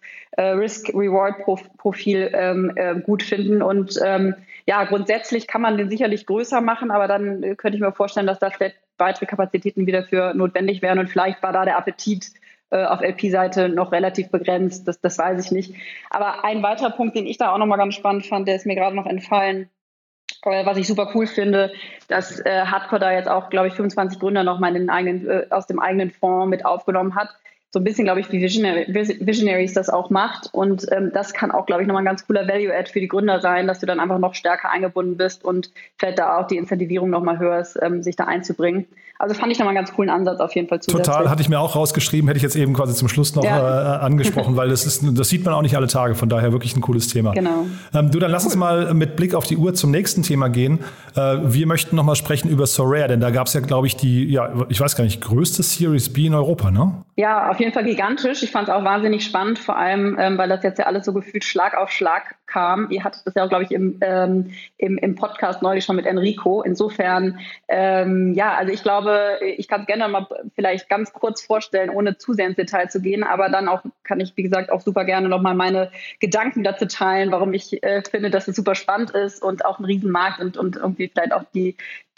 Risk-Reward-Profil gut finden. Und ja, grundsätzlich kann man den sicherlich größer machen, aber dann könnte ich mir vorstellen, dass da vielleicht weitere Kapazitäten wieder für notwendig wären. Und vielleicht war da der Appetit auf LP-Seite noch relativ begrenzt. Das weiß ich nicht. Aber ein weiterer Punkt, den ich da auch nochmal ganz spannend fand, der ist mir gerade noch entfallen, was ich super cool finde, dass Hardcore da jetzt auch, glaube ich, 25 Gründer nochmal aus dem eigenen Fonds mit aufgenommen hat. So ein bisschen, glaube ich, wie Visionaries das auch macht. Und das kann auch, glaube ich, nochmal ein ganz cooler Value-Add für die Gründer sein, dass du dann einfach noch stärker eingebunden bist und vielleicht da auch die Incentivierung nochmal hörst, sich da einzubringen. Also fand ich nochmal einen ganz coolen Ansatz auf jeden Fall zusätzlich. Total, hatte ich mir auch rausgeschrieben, hätte ich jetzt eben quasi zum Schluss noch angesprochen, weil das sieht man auch nicht alle Tage, von daher wirklich ein cooles Thema. Genau. Dann lass uns mal mit Blick auf die Uhr zum nächsten Thema gehen. Wir möchten nochmal sprechen über Sorare, denn da gab es ja, glaube ich, ich weiß gar nicht, größte Series B in Europa, ne? Ja, auf jeden Fall gigantisch. Ich fand es auch wahnsinnig spannend, vor allem, weil das jetzt ja alles so gefühlt Schlag auf Schlag kam. Ihr hattet das ja auch, glaube ich, im Podcast neulich schon mit Enrico. Insofern, also ich glaube, ich kann es gerne mal vielleicht ganz kurz vorstellen, ohne zu sehr ins Detail zu gehen, aber dann auch kann ich, wie gesagt, auch super gerne nochmal meine Gedanken dazu teilen, warum ich finde, dass es super spannend ist und auch ein Riesenmarkt und irgendwie vielleicht auch die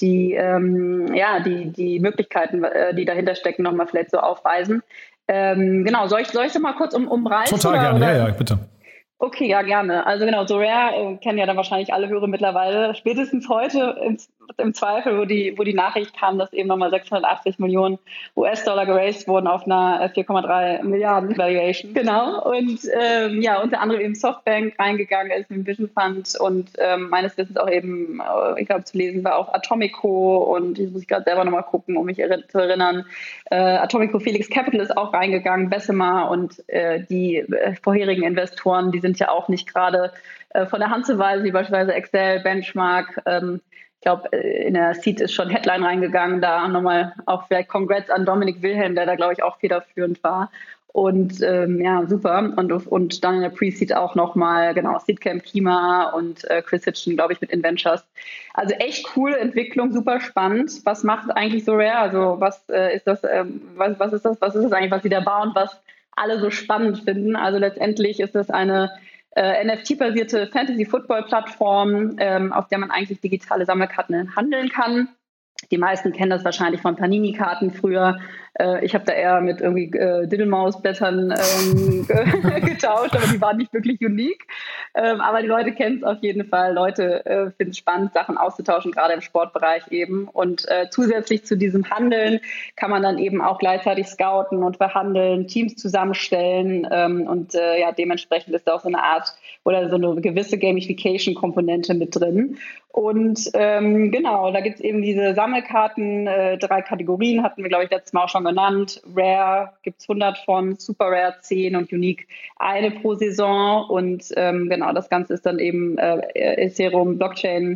Möglichkeiten, die dahinter stecken, nochmal vielleicht so aufweisen. Genau, soll ich doch mal kurz umreißen? Total gerne, ja, bitte. Okay, ja, gerne. Also genau, Sorare kennen ja dann wahrscheinlich alle Hörer mittlerweile. Spätestens heute im Zweifel, wo die Nachricht kam, dass eben nochmal 680 Millionen US-Dollar geraced wurden auf einer 4,3 Milliarden Valuation. Genau. Und unter anderem eben Softbank reingegangen ist im Vision Fund und meines Wissens auch eben, ich glaube zu lesen war auch Atomico und ich muss gerade selber nochmal gucken, um mich zu erinnern. Atomico Felix Capital ist auch reingegangen, Bessemer und die vorherigen Investoren, die sind ja auch nicht gerade von der Hand zu weisen, wie beispielsweise Excel, Benchmark. Ich glaube, in der Seed ist schon Headline reingegangen. Da nochmal auch vielleicht Congrats an Dominik Wilhelm, der da, glaube ich, auch federführend war. Und super. Und dann in der Pre-Seed auch nochmal, genau, Seedcamp Kima und Chris Hitchen, glaube ich, mit Inventures. Also echt coole Entwicklung, super spannend. Was macht eigentlich Sorare? Also was ist das? Was ist das? Was ist das eigentlich, was sie da bauen, was alle so spannend finden? Also letztendlich ist das eine NFT-basierte Fantasy-Football-Plattform, auf der man eigentlich digitale Sammelkarten handeln kann. Die meisten kennen das wahrscheinlich von Panini-Karten früher. Ich habe da eher mit irgendwie Diddlemaus-Blättern getauscht, aber die waren nicht wirklich unique. Aber die Leute kennen es auf jeden Fall. Leute finden es spannend, Sachen auszutauschen, gerade im Sportbereich eben. Und zusätzlich zu diesem Handeln kann man dann eben auch gleichzeitig scouten und verhandeln, Teams zusammenstellen. Dementsprechend ist da auch so eine Art oder so eine gewisse Gamification-Komponente mit drin. Und da gibt es eben diese Sammelkarten, 3 Kategorien, hatten wir, glaube ich, letztes Mal auch schon genannt. Rare gibt es 100 von, Super Rare 10 und Unique 1 pro Saison. Und das Ganze ist dann eben Ethereum Blockchain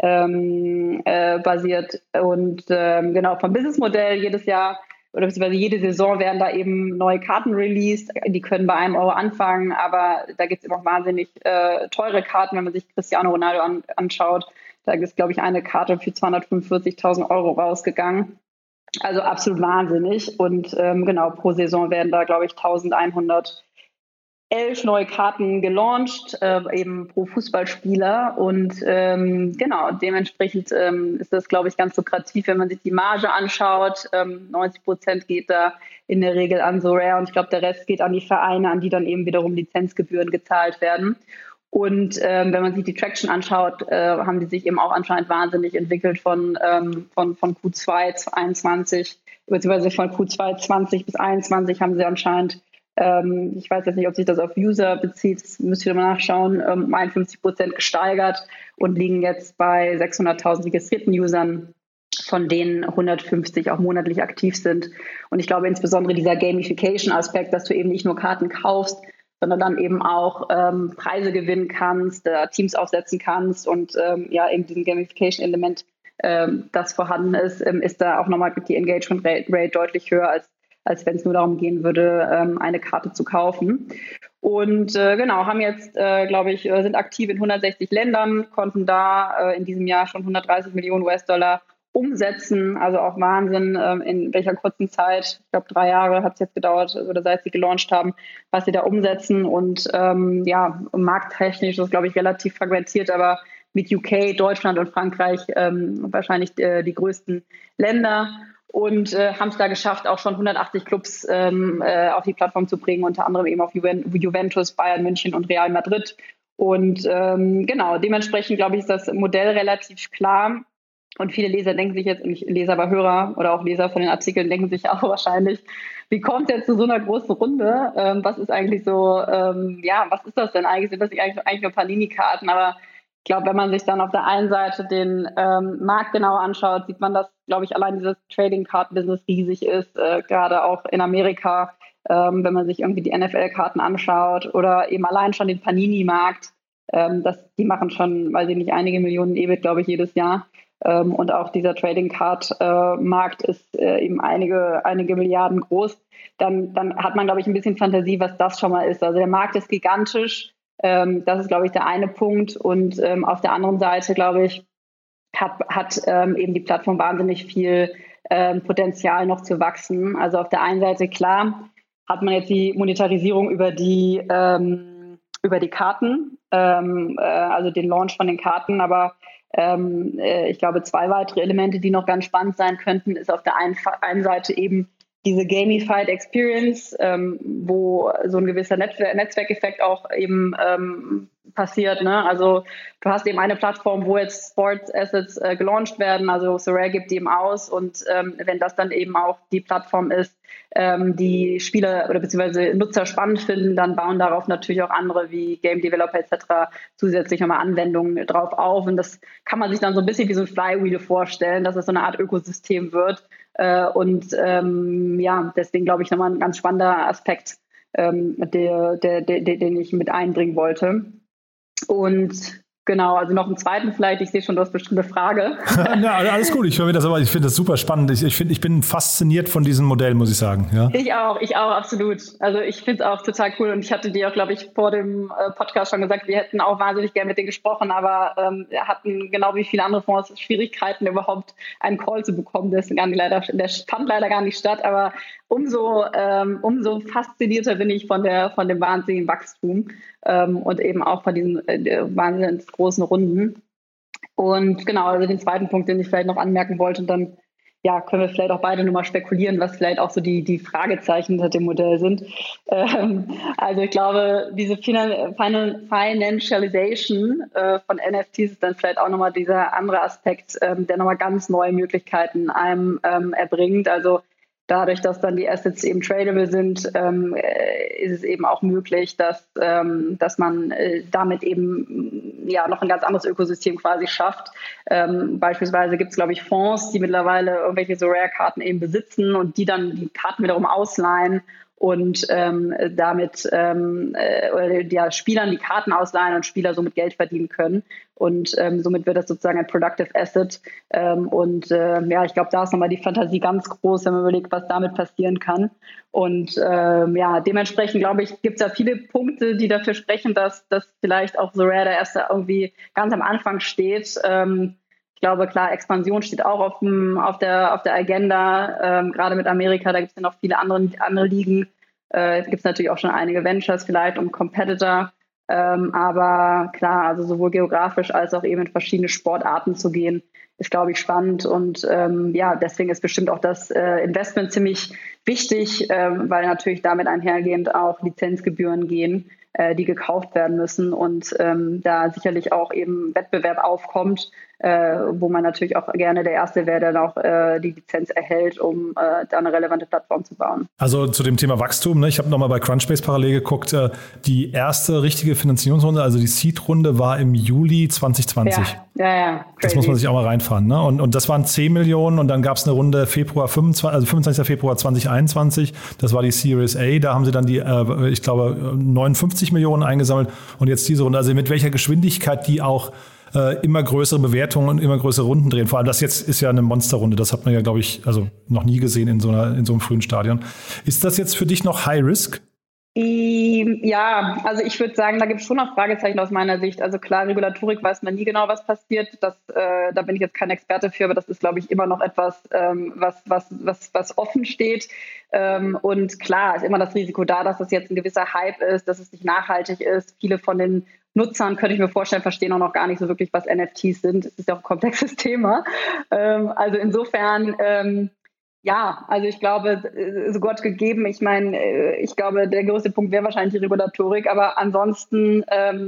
basiert. Und vom Businessmodell jedes Jahr oder beziehungsweise jede Saison werden da eben neue Karten released. Die können bei €1 anfangen, aber da gibt es immer auch wahnsinnig teure Karten, wenn man sich Cristiano Ronaldo anschaut. Da ist, glaube ich, eine Karte für 245.000 € rausgegangen. Also absolut wahnsinnig. Und pro Saison werden da, glaube ich, 1.100 11 neue Karten gelauncht, eben pro Fußballspieler. Und genau, dementsprechend ist das, glaube ich, ganz lukrativ, wenn man sich die Marge anschaut. 90% geht da in der Regel an Sorare und ich glaube, der Rest geht an die Vereine, an die dann eben wiederum Lizenzgebühren gezahlt werden. Und wenn man sich die Traction anschaut, haben die sich eben auch anscheinend wahnsinnig entwickelt von Q2 21, beziehungsweise von Q2 20 bis 21 haben sie anscheinend, ich weiß jetzt nicht, ob sich das auf User bezieht, das müsst ihr mal nachschauen, 51% gesteigert und liegen jetzt bei 600.000 registrierten Usern, von denen 150 auch monatlich aktiv sind. Und ich glaube insbesondere dieser Gamification-Aspekt, dass du eben nicht nur Karten kaufst, sondern dann eben auch Preise gewinnen kannst, Teams aufsetzen kannst und eben diesen Gamification-Element, das vorhanden ist da auch nochmal die Engagement-Rate deutlich höher, als wenn es nur darum gehen würde, eine Karte zu kaufen. Und haben jetzt, glaube ich, sind aktiv in 160 Ländern, konnten da in diesem Jahr schon 130 Millionen US-Dollar umsetzen, also auch Wahnsinn, in welcher kurzen Zeit, ich glaube 3 Jahre hat es jetzt gedauert, oder seit sie gelauncht haben, was sie da umsetzen und markttechnisch ist das, glaube ich, relativ fragmentiert, aber mit UK, Deutschland und Frankreich wahrscheinlich die größten Länder und haben es da geschafft, auch schon 180 Clubs auf die Plattform zu bringen, unter anderem eben auf Juventus, Bayern München und Real Madrid und dementsprechend, glaube ich, ist das Modell relativ klar. Und viele Leser denken sich jetzt, nicht Leser, aber Hörer oder auch Leser von den Artikeln denken sich auch wahrscheinlich, wie kommt es jetzt zu so einer großen Runde? Was ist eigentlich so, was ist das denn eigentlich? Sind das eigentlich nur Panini-Karten? Aber ich glaube, wenn man sich dann auf der einen Seite den Markt genauer anschaut, sieht man, dass, glaube ich, allein dieses Trading-Card-Business riesig ist, gerade auch in Amerika, wenn man sich irgendwie die NFL-Karten anschaut oder eben allein schon den Panini-Markt. Die machen schon, weiß ich nicht, einige Millionen EBIT, glaube ich, jedes Jahr. Und auch dieser Trading Card Markt ist eben einige Milliarden groß, dann hat man, glaube ich, ein bisschen Fantasie, was das schon mal ist. Also der Markt ist gigantisch, das ist, glaube ich, der eine Punkt. Und auf der anderen Seite, glaube ich, hat eben die Plattform wahnsinnig viel Potenzial noch zu wachsen. Also auf der einen Seite, klar, hat man jetzt die Monetarisierung über die Karten, also den Launch von den Karten, aber ich glaube, 2 weitere Elemente, die noch ganz spannend sein könnten, ist auf der einen Seite eben diese Gamified Experience, wo so ein gewisser Netzwerkeffekt auch eben passiert. Ne? Also du hast eben eine Plattform, wo jetzt Sports Assets gelauncht werden, also Sorare gibt die eben aus und wenn das dann eben auch die Plattform ist, die Spieler oder beziehungsweise Nutzer spannend finden, dann bauen darauf natürlich auch andere wie Game Developer etc. zusätzlich nochmal Anwendungen drauf auf und das kann man sich dann so ein bisschen wie so ein Flywheel vorstellen, dass es so eine Art Ökosystem wird und deswegen glaube ich nochmal ein ganz spannender Aspekt, den ich mit einbringen wollte. Und genau, also noch einen zweiten vielleicht, ich sehe schon, du hast bestimmt eine Frage. Ja, alles gut, ich höre mir das, aber ich finde das super spannend. Ich bin fasziniert von diesem Modell, muss ich sagen. Ja? Ich auch, absolut. Also ich finde es auch total cool und ich hatte dir auch, glaube ich, vor dem Podcast schon gesagt, wir hätten auch wahnsinnig gerne mit denen gesprochen, aber hatten genau wie viele andere Fonds Schwierigkeiten, überhaupt einen Call zu bekommen. Der fand leider gar nicht statt, aber umso faszinierter bin ich von dem wahnsinnigen Wachstum und eben auch von diesen wahnsinnig großen Runden. Und genau, also den zweiten Punkt, den ich vielleicht noch anmerken wollte, und dann können wir vielleicht auch beide nochmal spekulieren, was vielleicht auch so die Fragezeichen hinter dem Modell sind. Also ich glaube, diese Financialization von NFTs ist dann vielleicht auch nochmal dieser andere Aspekt, der nochmal ganz neue Möglichkeiten einem erbringt. Also dadurch, dass dann die Assets eben tradable sind, ist es eben auch möglich, dass man damit eben noch ein ganz anderes Ökosystem quasi schafft. Beispielsweise gibt es, glaube ich, Fonds, die mittlerweile irgendwelche Sorare-Karten eben besitzen und die dann die Karten wiederum ausleihen und damit Spielern die Karten ausleihen und Spieler somit Geld verdienen können. Und somit wird das sozusagen ein Productive Asset. Ich glaube, da ist nochmal die Fantasie ganz groß, wenn man überlegt, was damit passieren kann. Und dementsprechend, glaube ich, gibt es da viele Punkte, die dafür sprechen, dass vielleicht auch Sorare da erst irgendwie ganz am Anfang steht. Ich glaube, klar, Expansion steht auch auf der Agenda, gerade mit Amerika, da gibt es ja noch viele andere Ligen. Gibt es natürlich auch schon einige Ventures vielleicht und Competitor. Aber klar, also sowohl geografisch als auch eben in verschiedene Sportarten zu gehen, ist, glaube ich, spannend. Und deswegen ist bestimmt auch das Investment ziemlich wichtig, weil natürlich damit einhergehend auch Lizenzgebühren gehen, die gekauft werden müssen und da sicherlich auch eben Wettbewerb aufkommt, wo man natürlich auch gerne der Erste wäre, der dann auch die Lizenz erhält, um da eine relevante Plattform zu bauen. Also zu dem Thema Wachstum, ne? Ich habe nochmal bei Crunchbase parallel geguckt, die erste richtige Finanzierungsrunde, also die Seed-Runde war im Juli 2020. Ja. Das muss man sich auch mal reinfahren. Ne? Und das waren 10 Millionen und dann gab es eine Runde 25. Februar 2021, das war die Series A, da haben sie dann die, ich glaube, 59 Millionen eingesammelt und jetzt diese Runde, also mit welcher Geschwindigkeit die auch immer größere Bewertungen und immer größere Runden drehen. Vor allem das jetzt ist ja eine Monsterrunde. Das hat man ja, glaube ich, also noch nie gesehen in so einem frühen Stadion. Ist das jetzt für dich noch High Risk? Ja, also ich würde sagen, da gibt es schon noch Fragezeichen aus meiner Sicht. Also klar, Regulatorik weiß man nie genau, was passiert. Da bin ich jetzt kein Experte für, aber das ist, glaube ich, immer noch etwas, was offen steht. Und klar ist immer das Risiko da, dass das jetzt ein gewisser Hype ist, dass es nicht nachhaltig ist. Viele von den Nutzern, könnte ich mir vorstellen, verstehen auch noch gar nicht so wirklich, was NFTs sind. Es ist ja auch ein komplexes Thema. Also insofern, also ich glaube, so Gott gegeben, ich meine, ich glaube, der größte Punkt wäre wahrscheinlich die Regulatorik, aber ansonsten,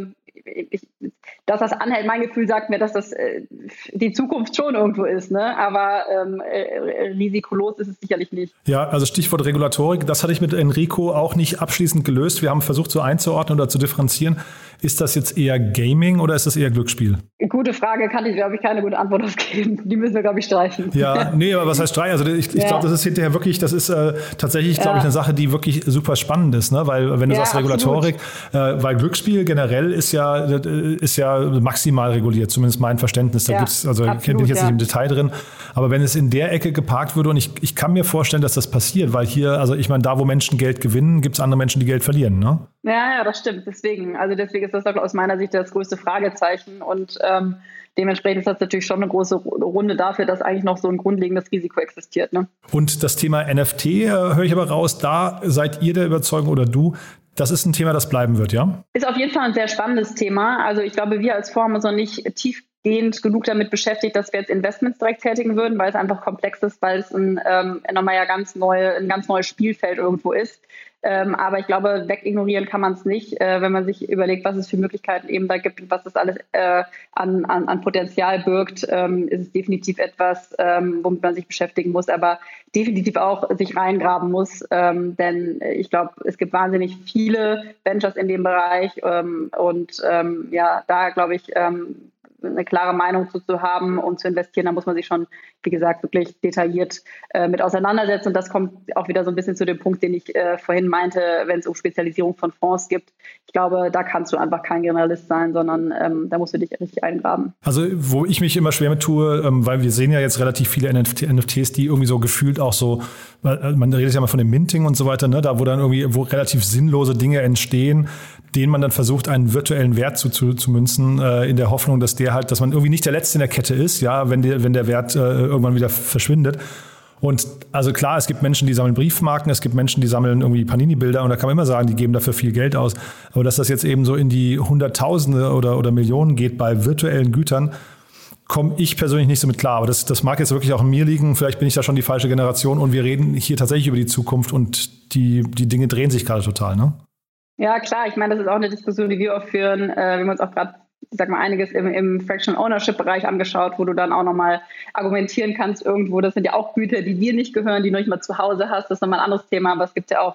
dass das anhält, mein Gefühl sagt mir, dass das die Zukunft schon irgendwo ist, ne? Aber risikolos ist es sicherlich nicht. Ja, also Stichwort Regulatorik, das hatte ich mit Enrico auch nicht abschließend gelöst. Wir haben versucht, so einzuordnen oder zu differenzieren. Ist das jetzt eher Gaming oder ist das eher Glücksspiel? Gute Frage, kann ich, glaube ich, keine gute Antwort drauf geben. Die müssen wir, glaube ich, streichen. Ja, nee, aber was heißt streichen? Also ich glaube, das ist hinterher wirklich, das ist tatsächlich, glaube ich, eine Sache, die wirklich super spannend ist, ne? Weil wenn du sagst Regulatorik, weil Glücksspiel generell ist ja maximal reguliert, zumindest mein Verständnis. Da gibt's, also bin ich jetzt nicht im Detail drin, aber wenn es in der Ecke geparkt würde und ich kann mir vorstellen, dass das passiert, weil hier, also ich meine, da wo Menschen Geld gewinnen, gibt es andere Menschen, die Geld verlieren, ne? Ja, das stimmt. Deswegen ist das aus meiner Sicht das größte Fragezeichen und dementsprechend ist das natürlich schon eine große Runde dafür, dass eigentlich noch so ein grundlegendes Risiko existiert. Ne? Und das Thema NFT höre ich aber raus, da seid ihr der Überzeugung oder du, das ist ein Thema, das bleiben wird, ja? Ist auf jeden Fall ein sehr spannendes Thema. Also ich glaube, wir als Fonds haben uns noch nicht tiefgehend genug damit beschäftigt, dass wir jetzt Investments direkt tätigen würden, weil es einfach komplex ist, weil es ein ganz neues Spielfeld irgendwo ist. Aber ich glaube, wegignorieren kann man es nicht, wenn man sich überlegt, was es für Möglichkeiten eben da gibt und was das alles an Potenzial birgt, ist es definitiv etwas, womit man sich beschäftigen muss, aber definitiv auch sich reingraben muss, denn ich glaube, es gibt wahnsinnig viele Ventures in dem Bereich da glaube ich, eine klare Meinung zu haben und zu investieren, da muss man sich schon, wie gesagt, wirklich detailliert mit auseinandersetzen. Und das kommt auch wieder so ein bisschen zu dem Punkt, den ich vorhin meinte, wenn es um Spezialisierung von Fonds gibt. Ich glaube, da kannst du einfach kein Generalist sein, sondern da musst du dich richtig eingraben. Also wo ich mich immer schwer mit tue, weil wir sehen ja jetzt relativ viele NFTs, die irgendwie so gefühlt auch so, man redet ja mal von dem Minting und so weiter, ne, da wo dann irgendwie, wo relativ sinnlose Dinge entstehen, denen man dann versucht, einen virtuellen Wert zu münzen, in der Hoffnung, dass man irgendwie nicht der Letzte in der Kette ist, ja, wenn der Wert irgendwann wieder verschwindet. Und also klar, es gibt Menschen, die sammeln Briefmarken, es gibt Menschen, die sammeln irgendwie Panini-Bilder und da kann man immer sagen, die geben dafür viel Geld aus. Aber dass das jetzt eben so in die Hunderttausende oder Millionen geht bei virtuellen Gütern, komme ich persönlich nicht so mit klar. Aber das mag jetzt wirklich auch an mir liegen. Vielleicht bin ich da schon die falsche Generation und wir reden hier tatsächlich über die Zukunft und die Dinge drehen sich gerade total, ne? Ja, klar. Ich meine, das ist auch eine Diskussion, die wir auch führen. Wir haben uns auch gerade, einiges im Fractional Ownership Bereich angeschaut, wo du dann auch nochmal argumentieren kannst irgendwo. Das sind ja auch Güter, die dir nicht gehören, die du nicht mal zu Hause hast. Das ist nochmal ein anderes Thema, aber es gibt ja auch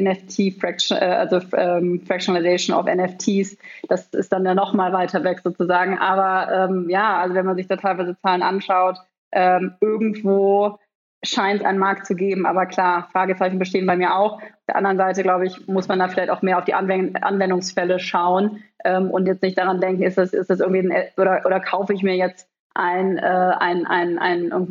Fractionalization of NFTs. Das ist dann ja nochmal weiter weg sozusagen. Aber also wenn man sich da teilweise Zahlen anschaut, irgendwo scheint es einen Markt zu geben, aber klar, Fragezeichen bestehen bei mir auch. Auf der anderen Seite, glaube ich, muss man da vielleicht auch mehr auf die Anwendungsfälle schauen und jetzt nicht daran denken, ist das irgendwie oder kaufe ich mir jetzt ein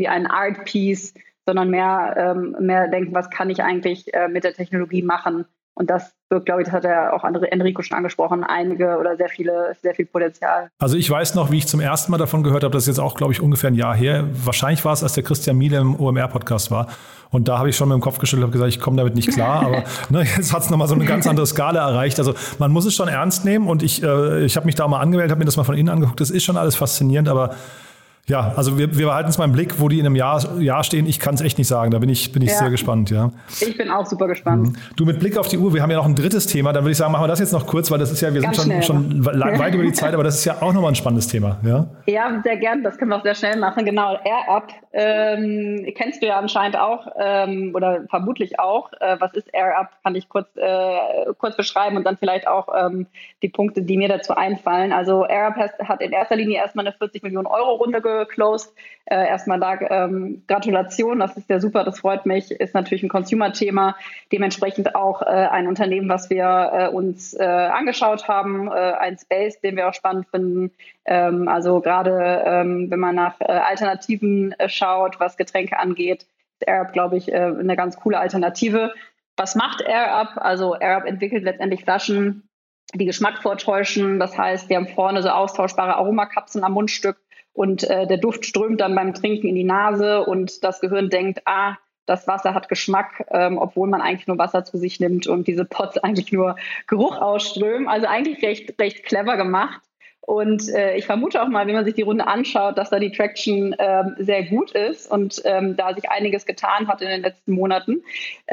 Art Piece, sondern mehr denken, was kann ich eigentlich mit der Technologie machen, Und das wird, glaube ich, das hat ja auch Enrico schon angesprochen, einige oder sehr viel Potenzial. Also ich weiß noch, wie ich zum ersten Mal davon gehört habe, das ist jetzt auch, glaube ich, ungefähr ein Jahr her. Wahrscheinlich war es, als der Christian Miele im OMR-Podcast war. Und da habe ich schon mit dem Kopf geschüttelt und gesagt, ich komme damit nicht klar. Aber jetzt hat es nochmal so eine ganz andere Skala erreicht. Also man muss es schon ernst nehmen. Und ich habe mich da mal angemeldet, habe mir das mal von innen angeguckt. Das ist schon alles faszinierend, aber ja, also wir behalten es mal im Blick, wo die in einem Jahr stehen. Ich kann es echt nicht sagen. Da bin ich sehr gespannt. Ja. Ich bin auch super gespannt. Du, mit Blick auf die Uhr, wir haben ja noch ein drittes Thema. Dann würde ich sagen, machen wir das jetzt noch kurz, weil das ist ja, wir sind schon weit über die Zeit, aber das ist ja auch nochmal ein spannendes Thema. Ja, sehr gern. Das können wir auch sehr schnell machen. Genau, AirUp kennst du ja anscheinend auch oder vermutlich auch. Was ist AirUp? Kann ich kurz beschreiben und dann vielleicht auch die Punkte, die mir dazu einfallen. Also AirUp hat in erster Linie erstmal eine 40 Millionen Euro Runde geclosed. Erstmal da Gratulation, das ist ja super, das freut mich, ist natürlich ein Consumer-Thema, dementsprechend auch ein Unternehmen, was wir uns angeschaut haben, ein Space, den wir auch spannend finden. Also gerade wenn man nach Alternativen schaut, was Getränke angeht, ist AirUp, glaube ich, eine ganz coole Alternative. Was macht AirUp? Also AirUp entwickelt letztendlich Flaschen, die Geschmack vortäuschen. Das heißt, die haben vorne so austauschbare Aromakapseln am Mundstück und der Duft strömt dann beim Trinken in die Nase und das Gehirn denkt, das Wasser hat Geschmack, obwohl man eigentlich nur Wasser zu sich nimmt und diese Pots eigentlich nur Geruch ausströmen. Also eigentlich recht clever gemacht. Und ich vermute auch mal, wenn man sich die Runde anschaut, dass da die Traction sehr gut ist und da sich einiges getan hat in den letzten Monaten.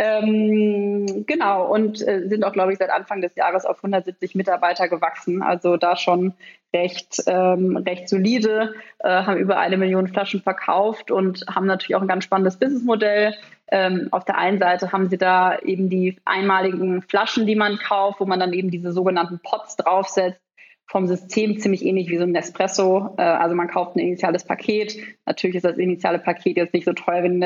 Genau, und sind auch, glaube ich, seit Anfang des Jahres auf 170 Mitarbeiter gewachsen. Also da schon recht solide, haben über 1 Million Flaschen verkauft und haben natürlich auch ein ganz spannendes Businessmodell. Auf der einen Seite haben sie da eben die einmaligen Flaschen, die man kauft, wo man dann eben diese sogenannten Pots draufsetzt. Vom System ziemlich ähnlich wie so ein Nespresso. Also man kauft ein initiales Paket. Natürlich ist das initiale Paket jetzt nicht so teuer wie eine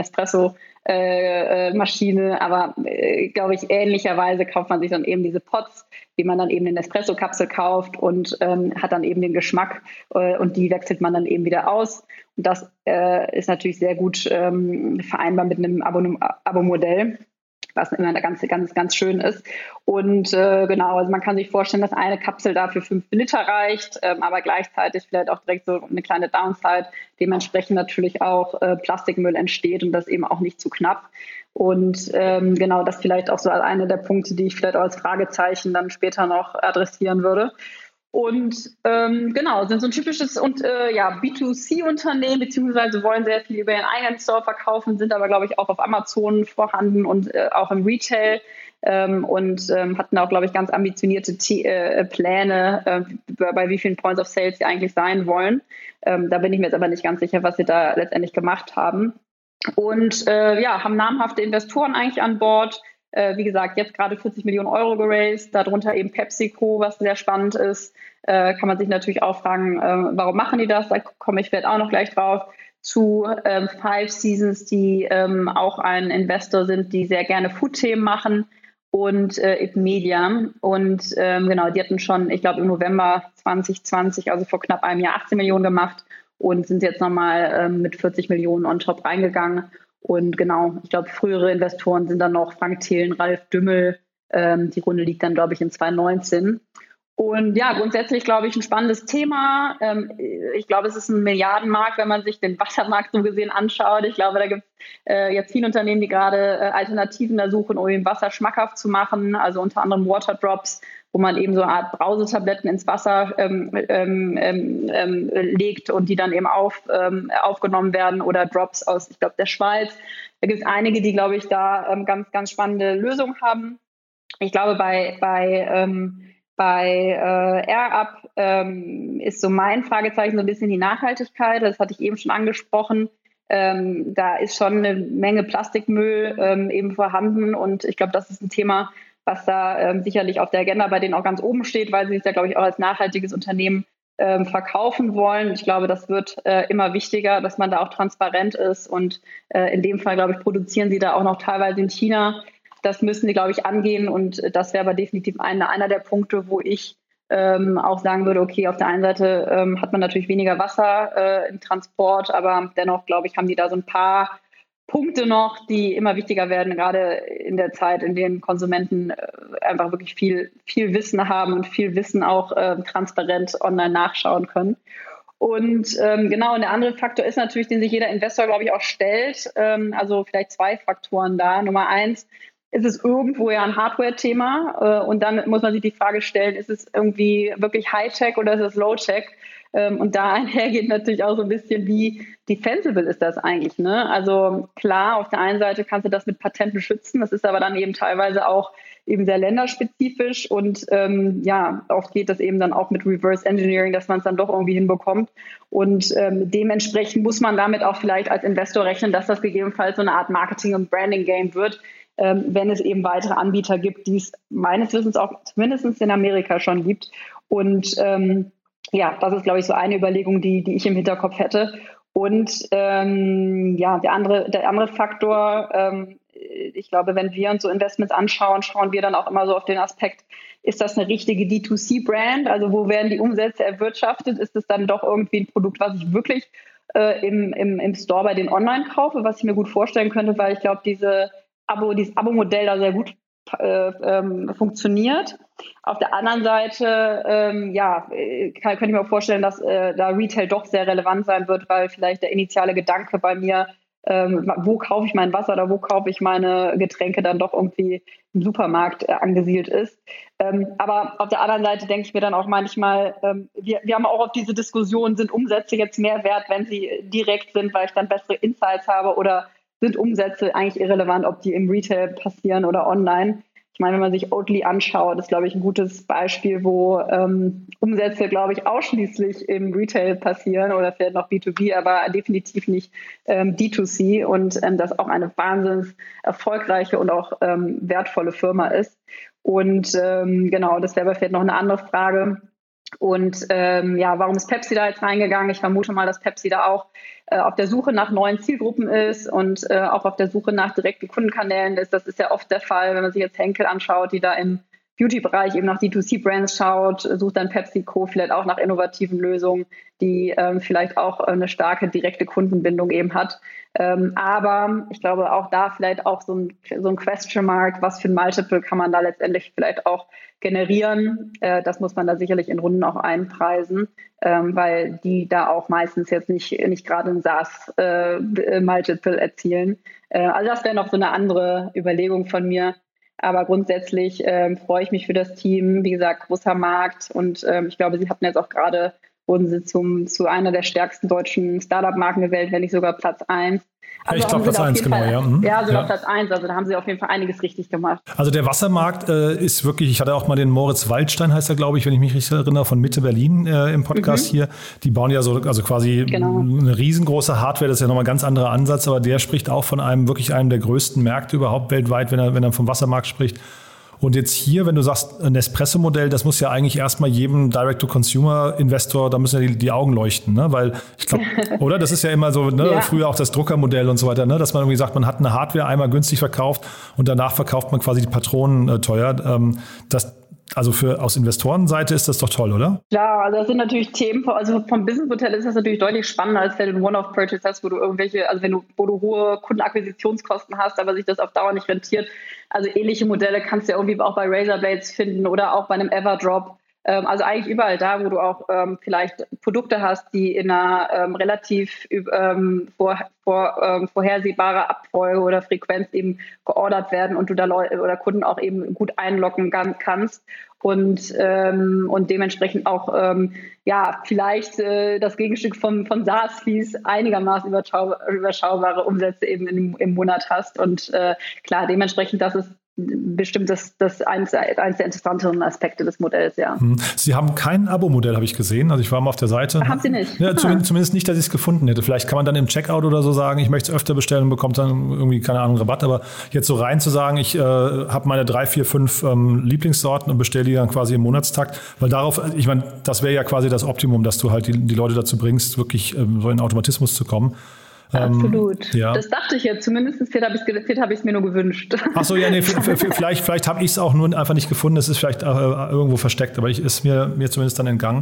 Nespresso-Maschine, aber glaube ich, ähnlicherweise kauft man sich dann eben diese Pots, wie man dann eben eine Nespresso-Kapsel kauft und hat dann eben den Geschmack und die wechselt man dann eben wieder aus. Und das ist natürlich sehr gut vereinbar mit einem Abo-Modell, was immer ganz schön ist. Und genau, also man kann sich vorstellen, dass eine Kapsel dafür 5 Liter reicht, aber gleichzeitig vielleicht auch direkt so eine kleine Downside, dementsprechend natürlich auch Plastikmüll entsteht und das eben auch nicht zu knapp. Und genau, das vielleicht auch so als eine der Punkte, die ich vielleicht auch als Fragezeichen dann später noch adressieren würde. Und genau, sind so ein typisches B2C-Unternehmen, beziehungsweise wollen sehr viel über ihren eigenen Store verkaufen, sind aber, glaube ich, auch auf Amazon vorhanden und auch im Retail und hatten auch, glaube ich, ganz ambitionierte Pläne, bei wie vielen Points of Sales sie eigentlich sein wollen. Da bin ich mir jetzt aber nicht ganz sicher, was sie da letztendlich gemacht haben. Und haben namhafte Investoren eigentlich an Bord. Wie gesagt, jetzt gerade 40 Millionen Euro geraced, darunter eben PepsiCo, was sehr spannend ist. Kann man sich natürlich auch fragen, warum machen die das? Da komme ich vielleicht auch noch gleich drauf. Zu 5 Seasons, die auch ein Investor sind, die sehr gerne Food-Themen machen und Media. Und genau, die hatten schon, ich glaube, im November 2020, also vor knapp einem Jahr, 18 Millionen gemacht und sind jetzt nochmal mit 40 Millionen on top reingegangen. Und genau, ich glaube, frühere Investoren sind dann noch Frank Thelen, Ralf Dümmel. Die Runde liegt dann, glaube ich, in 2019. Und ja, grundsätzlich, glaube ich, ein spannendes Thema. Ich glaube, es ist ein Milliardenmarkt, wenn man sich den Wassermarkt so gesehen anschaut. Ich glaube, da gibt es jetzt viele Unternehmen, die gerade Alternativen da suchen, um eben Wasser schmackhaft zu machen. Also unter anderem Waterdrops, wo man eben so eine Art Brausetabletten ins Wasser legt und die dann eben aufgenommen werden, oder Drops aus, ich glaube, der Schweiz. Da gibt es einige, die, glaube ich, da ganz, ganz spannende Lösungen haben. Ich glaube, bei AirUp ist so mein Fragezeichen so ein bisschen die Nachhaltigkeit. Das hatte ich eben schon angesprochen. Da ist schon eine Menge Plastikmüll eben vorhanden und ich glaube, das ist ein Thema, was da sicherlich auf der Agenda bei denen auch ganz oben steht, weil sie sich da, glaube ich, auch als nachhaltiges Unternehmen verkaufen wollen. Ich glaube, das wird immer wichtiger, dass man da auch transparent ist und in dem Fall, glaube ich, produzieren sie da auch noch teilweise in China. Das müssen sie, glaube ich, angehen und das wäre aber definitiv einer der Punkte, wo ich auch sagen würde, okay, auf der einen Seite hat man natürlich weniger Wasser im Transport, aber dennoch, glaube ich, haben die da so ein paar Punkte noch, die immer wichtiger werden, gerade in der Zeit, in denen Konsumenten einfach wirklich viel Wissen haben und viel Wissen auch transparent online nachschauen können. Und genau, und der andere Faktor ist natürlich, den sich jeder Investor, glaube ich, auch stellt. Also vielleicht 2 Faktoren da. Nummer 1, ist es irgendwo ja ein Hardware-Thema und dann muss man sich die Frage stellen, ist es irgendwie wirklich High-Tech oder ist es Low-Tech? Und da einhergeht natürlich auch so ein bisschen, wie defensible ist das eigentlich, ne? Also klar, auf der einen Seite kannst du das mit Patenten schützen, das ist aber dann eben teilweise auch eben sehr länderspezifisch und oft geht das eben dann auch mit Reverse Engineering, dass man es dann doch irgendwie hinbekommt und dementsprechend muss man damit auch vielleicht als Investor rechnen, dass das gegebenenfalls so eine Art Marketing- und Branding-Game wird, wenn es eben weitere Anbieter gibt, die es meines Wissens auch zumindest in Amerika schon gibt. Und das ist, glaube ich, so eine Überlegung, die ich im Hinterkopf hätte. Und der andere Faktor, ich glaube, wenn wir uns so Investments anschauen, schauen wir dann auch immer so auf den Aspekt, ist das eine richtige D2C-Brand? Also wo werden die Umsätze erwirtschaftet? Ist es dann doch irgendwie ein Produkt, was ich wirklich im Store bei den Online kaufe, was ich mir gut vorstellen könnte, weil ich glaube, dieses Abo-Modell da sehr gut funktioniert. Auf der anderen Seite, könnte ich mir auch vorstellen, dass da Retail doch sehr relevant sein wird, weil vielleicht der initiale Gedanke bei mir, wo kaufe ich mein Wasser oder wo kaufe ich meine Getränke, dann doch irgendwie im Supermarkt angesiedelt ist. Aber auf der anderen Seite denke ich mir dann auch manchmal, wir haben auch auf diese Diskussion, sind Umsätze jetzt mehr wert, wenn sie direkt sind, weil ich dann bessere Insights habe, oder sind Umsätze eigentlich irrelevant, ob die im Retail passieren oder online. Ich meine, wenn man sich Oatly anschaut, ist, glaube ich, ein gutes Beispiel, wo Umsätze, glaube ich, ausschließlich im Retail passieren oder vielleicht noch B2B, aber definitiv nicht D2C und das auch eine wahnsinnig erfolgreiche und auch wertvolle Firma ist. Und das wäre vielleicht noch eine andere Frage. Und warum ist Pepsi da jetzt reingegangen? Ich vermute mal, dass Pepsi da auch auf der Suche nach neuen Zielgruppen ist und auch auf der Suche nach direkten Kundenkanälen ist. Das ist ja oft der Fall, wenn man sich jetzt Henkel anschaut, die da im Beauty-Bereich eben nach D2C-Brands schaut, sucht dann PepsiCo vielleicht auch nach innovativen Lösungen, die vielleicht auch eine starke direkte Kundenbindung eben hat. Aber ich glaube auch da vielleicht auch so ein Question Mark, was für ein Multiple kann man da letztendlich vielleicht auch generieren. Das muss man da sicherlich in Runden auch einpreisen, weil die da auch meistens jetzt nicht gerade ein SaaS-Multiple erzielen. Also das wäre noch so eine andere Überlegung von mir. Aber grundsätzlich freue ich mich für das Team. Wie gesagt, großer Markt und ich glaube, sie hatten jetzt auch gerade, wurden sie zu einer der stärksten deutschen Startup-Marken gewählt, wenn nicht sogar Platz 1. Also ich glaube Platz 1, genau, ja. Ja, sogar Platz 1, also da haben sie auf jeden Fall einiges richtig gemacht. Also der Wassermarkt ist wirklich, ich hatte auch mal den Moritz Waldstein, heißt er, glaube ich, wenn ich mich richtig erinnere, von Mitte Berlin im Podcast hier. Die bauen ja so, also quasi eine riesengroße Hardware, das ist ja nochmal ein ganz anderer Ansatz, aber der spricht auch von einem der größten Märkte überhaupt weltweit, wenn er vom Wassermarkt spricht. Und jetzt hier, wenn du sagst, ein Espresso-Modell, das muss ja eigentlich erstmal jedem Direct-to-Consumer-Investor, da müssen ja die Augen leuchten, ne? Weil ich glaube, oder? Das ist ja immer so, ne? Ja. Früher auch das Druckermodell und so weiter, ne? Dass man irgendwie sagt, man hat eine Hardware einmal günstig verkauft und danach verkauft man quasi die Patronen teuer. Aus Investorenseite ist das doch toll, oder? Ja, also das sind natürlich Themen, also vom Businessmodell ist das natürlich deutlich spannender, als wenn du ein One-Off-Purchase hast, wo du wo du hohe Kundenakquisitionskosten hast, aber sich das auf Dauer nicht rentiert. Also ähnliche Modelle kannst du ja irgendwie auch bei Razorblades finden oder auch bei einem Everdrop. Also eigentlich überall da, wo du auch vielleicht Produkte hast, die in einer relativ vorhersehbarer Abfolge oder Frequenz eben geordert werden und du da Leute oder Kunden auch eben gut einloggen kannst und dementsprechend auch vielleicht das Gegenstück von SaaS-Fees einigermaßen überschaubare Umsätze eben im Monat hast und klar, dementsprechend das ist bestimmt das eines der interessanteren Aspekte des Modells, ja. Sie haben kein Abo-Modell, habe ich gesehen. Also ich war mal auf der Seite. Haben Sie nicht? Ja, zumindest nicht, dass ich es gefunden hätte. Vielleicht kann man dann im Checkout oder so sagen, ich möchte es öfter bestellen und bekommt dann irgendwie, keine Ahnung, Rabatt. Aber jetzt so rein zu sagen, ich habe meine 3, 4, 5 Lieblingssorten und bestelle die dann quasi im Monatstakt. Weil darauf, ich meine, das wäre ja quasi das Optimum, dass du halt die Leute dazu bringst, wirklich so in Automatismus zu kommen. Absolut. Ja. Das dachte ich jetzt. Zumindest habe ich es mir nur gewünscht. Ach so, ja, nee, vielleicht habe ich es auch nur einfach nicht gefunden. Es ist vielleicht irgendwo versteckt, aber ist mir zumindest dann entgangen.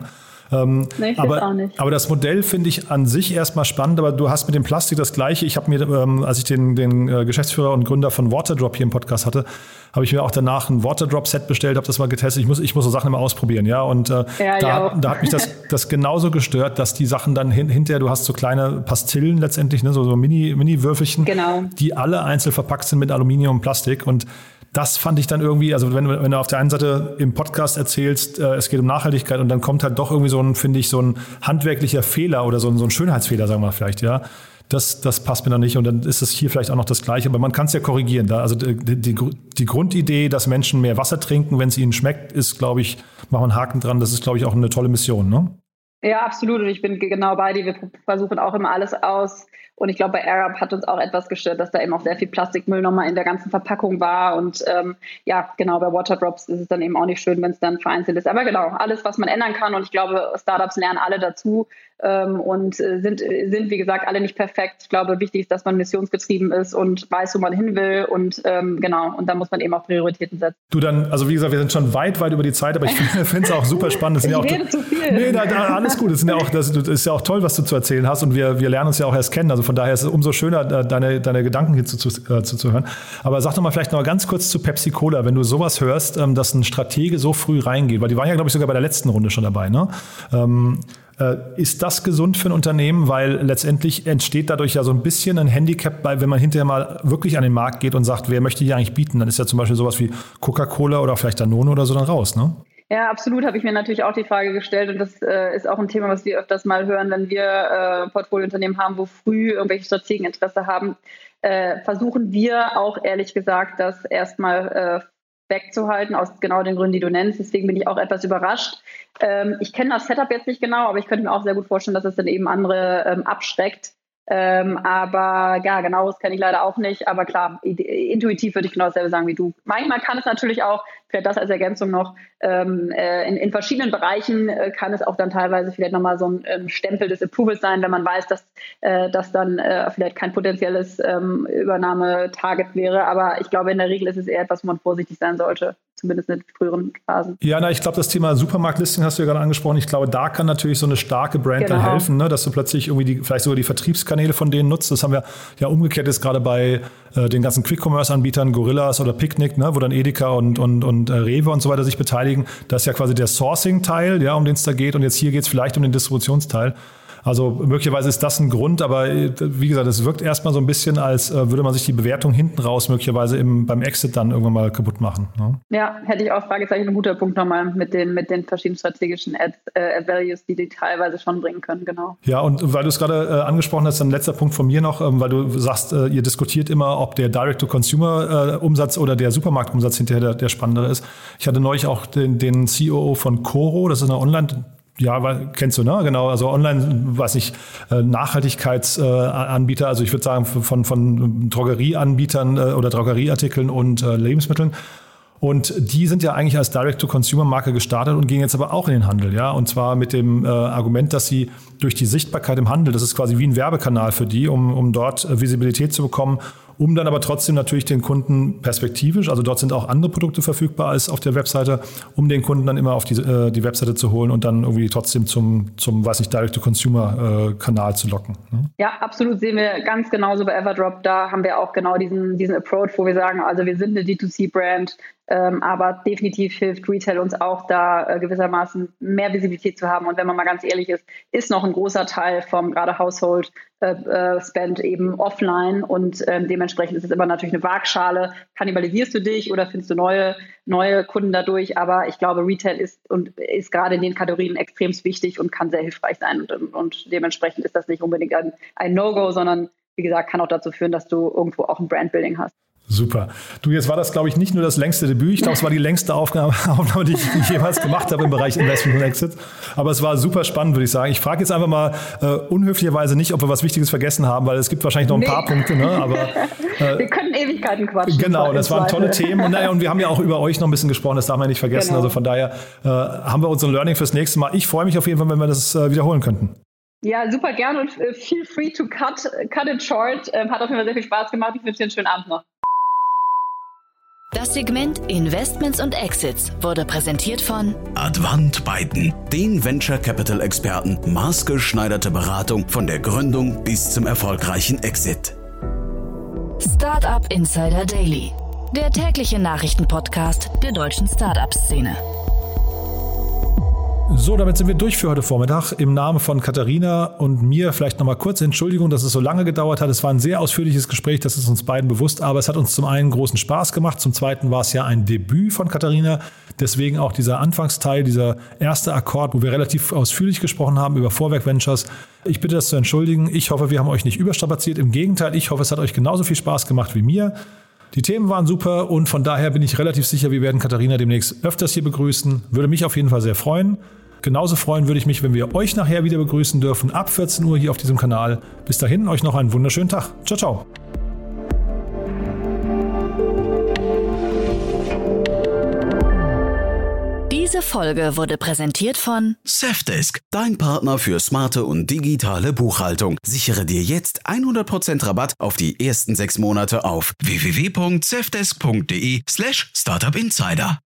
Nee, ich auch nicht. Aber das Modell finde ich an sich erstmal spannend, aber du hast mit dem Plastik das Gleiche. Ich habe mir, als ich den Geschäftsführer und Gründer von Waterdrop hier im Podcast hatte, habe ich mir auch danach ein Waterdrop-Set bestellt, habe das mal getestet. Ich muss so Sachen immer ausprobieren, ja. Und da hat mich das genauso gestört, dass die Sachen dann hinterher, du hast so kleine Pastillen letztendlich, ne, so Mini-Würfelchen, genau, die alle einzeln verpackt sind mit Aluminium und Plastik. Und das fand ich dann irgendwie, also wenn du auf der einen Seite im Podcast erzählst, es geht um Nachhaltigkeit und dann kommt halt doch irgendwie so ein handwerklicher Fehler oder so ein Schönheitsfehler, sagen wir vielleicht, ja. Das passt mir dann nicht und dann ist es hier vielleicht auch noch das Gleiche, aber man kann es ja korrigieren. Da. Also die Grundidee, dass Menschen mehr Wasser trinken, wenn es ihnen schmeckt, ist, glaube ich, machen wir einen Haken dran, das ist, glaube ich, auch eine tolle Mission, ne? Ja, absolut und ich bin genau bei dir. Wir versuchen auch immer alles aus und ich glaube, bei AirUp hat uns auch etwas gestört, dass da eben auch sehr viel Plastikmüll nochmal in der ganzen Verpackung war und genau, bei Waterdrops ist es dann eben auch nicht schön, wenn es dann vereinzelt ist. Aber genau, alles, was man ändern kann und ich glaube, Startups lernen alle dazu und sind, wie gesagt, alle nicht perfekt. Ich glaube, wichtig ist, dass man missionsgetrieben ist und weiß, wo man hin will und genau, und da muss man eben auch Prioritäten setzen. Du dann, also wie gesagt, wir sind schon weit über die Zeit, aber ich finde es auch super spannend. Das sind ich rede zu viel. Nee, alles gut. Das ist ja auch toll, was du zu erzählen hast und wir lernen uns ja auch erst kennen. Also von daher ist es umso schöner, deine Gedanken hier zuzuhören. Aber sag doch mal vielleicht noch ganz kurz zu Pepsi Cola, wenn du sowas hörst, dass ein Stratege so früh reingeht, weil die waren ja, glaube ich, sogar bei der letzten Runde schon dabei, ne? Ist das gesund für ein Unternehmen? Weil letztendlich entsteht dadurch ja so ein bisschen ein Handicap, wenn man hinterher mal wirklich an den Markt geht und sagt, wer möchte hier eigentlich bieten? Dann ist ja zum Beispiel sowas wie Coca-Cola oder vielleicht Danone oder so dann raus, ne? Ja, absolut, habe ich mir natürlich auch die Frage gestellt und das ist auch ein Thema, was wir öfters mal hören, wenn wir Portfoliounternehmen haben, wo früh irgendwelche Strategen Interesse haben, versuchen wir auch ehrlich gesagt, das erstmal wegzuhalten, aus genau den Gründen, die du nennst. Deswegen bin ich auch etwas überrascht. Ich kenne das Setup jetzt nicht genau, aber ich könnte mir auch sehr gut vorstellen, dass es dann eben andere abschreckt. Aber ja, genau, das kenne ich leider auch nicht. Aber klar, intuitiv würde ich genau dasselbe sagen wie du. Manchmal kann es natürlich auch, vielleicht das als Ergänzung noch, in verschiedenen Bereichen kann es auch dann teilweise vielleicht nochmal so ein Stempel des Approvals sein, wenn man weiß, dass dann vielleicht kein potenzielles Übernahmetarget wäre. Aber ich glaube, in der Regel ist es eher etwas, wo man vorsichtig sein sollte. Zumindest in früheren Phasen. Ja, ich glaube, das Thema Supermarktlisting hast du ja gerade angesprochen. Ich glaube, da kann natürlich so eine starke Brand dann helfen, ne? Dass du plötzlich irgendwie vielleicht sogar die Vertriebskanäle von denen nutzt. Das haben wir ja umgekehrt jetzt gerade bei den ganzen Quick-Commerce-Anbietern, Gorillas oder Picnic, ne? Wo dann Edeka und Rewe und so weiter sich beteiligen. Das ist ja quasi der Sourcing-Teil, ja, um den es da geht. Und jetzt hier geht es vielleicht um den Distributionsteil. Also möglicherweise ist das ein Grund, aber wie gesagt, es wirkt erstmal so ein bisschen, als würde man sich die Bewertung hinten raus möglicherweise beim Exit dann irgendwann mal kaputt machen. Ne? Ja, hätte ich auch Fragezeichen, ein guter Punkt nochmal mit den verschiedenen strategischen Values, die teilweise schon bringen können, genau. Ja, und weil du es gerade angesprochen hast, ein letzter Punkt von mir noch, weil du sagst, ihr diskutiert immer, ob der Direct-to-Consumer-Umsatz oder der Supermarktumsatz hinterher der spannendere ist. Ich hatte neulich auch den COO von Coro, das ist eine Online- kennst du, ne? Genau, also online, Nachhaltigkeitsanbieter, also ich würde sagen von Drogerieanbietern oder Drogerieartikeln und Lebensmitteln. Und die sind ja eigentlich als Direct-to-Consumer-Marke gestartet und gehen jetzt aber auch in den Handel, ja. Und zwar mit dem Argument, dass sie durch die Sichtbarkeit im Handel, das ist quasi wie ein Werbekanal für die, um dort Visibilität zu bekommen, um dann aber trotzdem natürlich den Kunden perspektivisch, also dort sind auch andere Produkte verfügbar als auf der Webseite, um den Kunden dann immer auf die Webseite zu holen und dann irgendwie trotzdem zum Direct-to-Consumer-Kanal zu locken. Ne? Ja, absolut, sehen wir ganz genauso bei Everdrop. Da haben wir auch genau diesen Approach, wo wir sagen, also wir sind eine D2C-Brand, aber definitiv hilft Retail uns auch da gewissermaßen mehr Visibilität zu haben. Und wenn man mal ganz ehrlich ist noch ein großer Teil vom gerade Household Spend eben offline und dementsprechend ist es immer natürlich eine Waagschale. Kannibalisierst du dich oder findest du neue Kunden dadurch? Aber ich glaube, Retail ist gerade in den Kategorien extrem wichtig und kann sehr hilfreich sein. Und dementsprechend ist das nicht unbedingt ein No-Go, sondern wie gesagt, kann auch dazu führen, dass du irgendwo auch ein Brandbuilding hast. Super. Du, jetzt war das, glaube ich, nicht nur das längste Debüt. Ich glaube, es war die längste Aufnahme, die ich jemals gemacht habe im Bereich Investment und Exit. Aber es war super spannend, würde ich sagen. Ich frage jetzt einfach mal unhöflicherweise nicht, ob wir was Wichtiges vergessen haben, weil es gibt wahrscheinlich noch ein paar Punkte. Ne? Aber, wir können Ewigkeiten quatschen. Genau, das waren tolle Themen. Und wir haben ja auch über euch noch ein bisschen gesprochen, das darf man nicht vergessen. Genau. Also von daher haben wir unser Learning fürs nächste Mal. Ich freue mich auf jeden Fall, wenn wir das wiederholen könnten. Ja, super gerne und feel free to cut it short. Hat auf jeden Fall sehr viel Spaß gemacht. Ich wünsche dir einen schönen Abend noch. Das Segment Investments und Exits wurde präsentiert von Advant Biden, den Venture Capital Experten, maßgeschneiderte Beratung von der Gründung bis zum erfolgreichen Exit. Startup Insider Daily, der tägliche Nachrichtenpodcast der deutschen Startup-Szene. So, damit sind wir durch für heute Vormittag. Im Namen von Katharina und mir vielleicht nochmal kurz Entschuldigung, dass es so lange gedauert hat. Es war ein sehr ausführliches Gespräch, das ist uns beiden bewusst, aber es hat uns zum einen großen Spaß gemacht, zum zweiten war es ja ein Debüt von Katharina. Deswegen auch dieser Anfangsteil, dieser erste Akkord, wo wir relativ ausführlich gesprochen haben über Vorwerk Ventures. Ich bitte das zu entschuldigen. Ich hoffe, wir haben euch nicht überstrapaziert. Im Gegenteil, ich hoffe, es hat euch genauso viel Spaß gemacht wie mir. Die Themen waren super und von daher bin ich relativ sicher, wir werden Katharina demnächst öfters hier begrüßen. Würde mich auf jeden Fall sehr freuen. Genauso freuen würde ich mich, wenn wir euch nachher wieder begrüßen dürfen, ab 14 Uhr hier auf diesem Kanal. Bis dahin, euch noch einen wunderschönen Tag. Ciao, ciao. Diese Folge wurde präsentiert von Safdesk, dein Partner für smarte und digitale Buchhaltung. Sichere dir jetzt 100% Rabatt auf die ersten 6 Monate auf www.safdesk.de/startupinsider.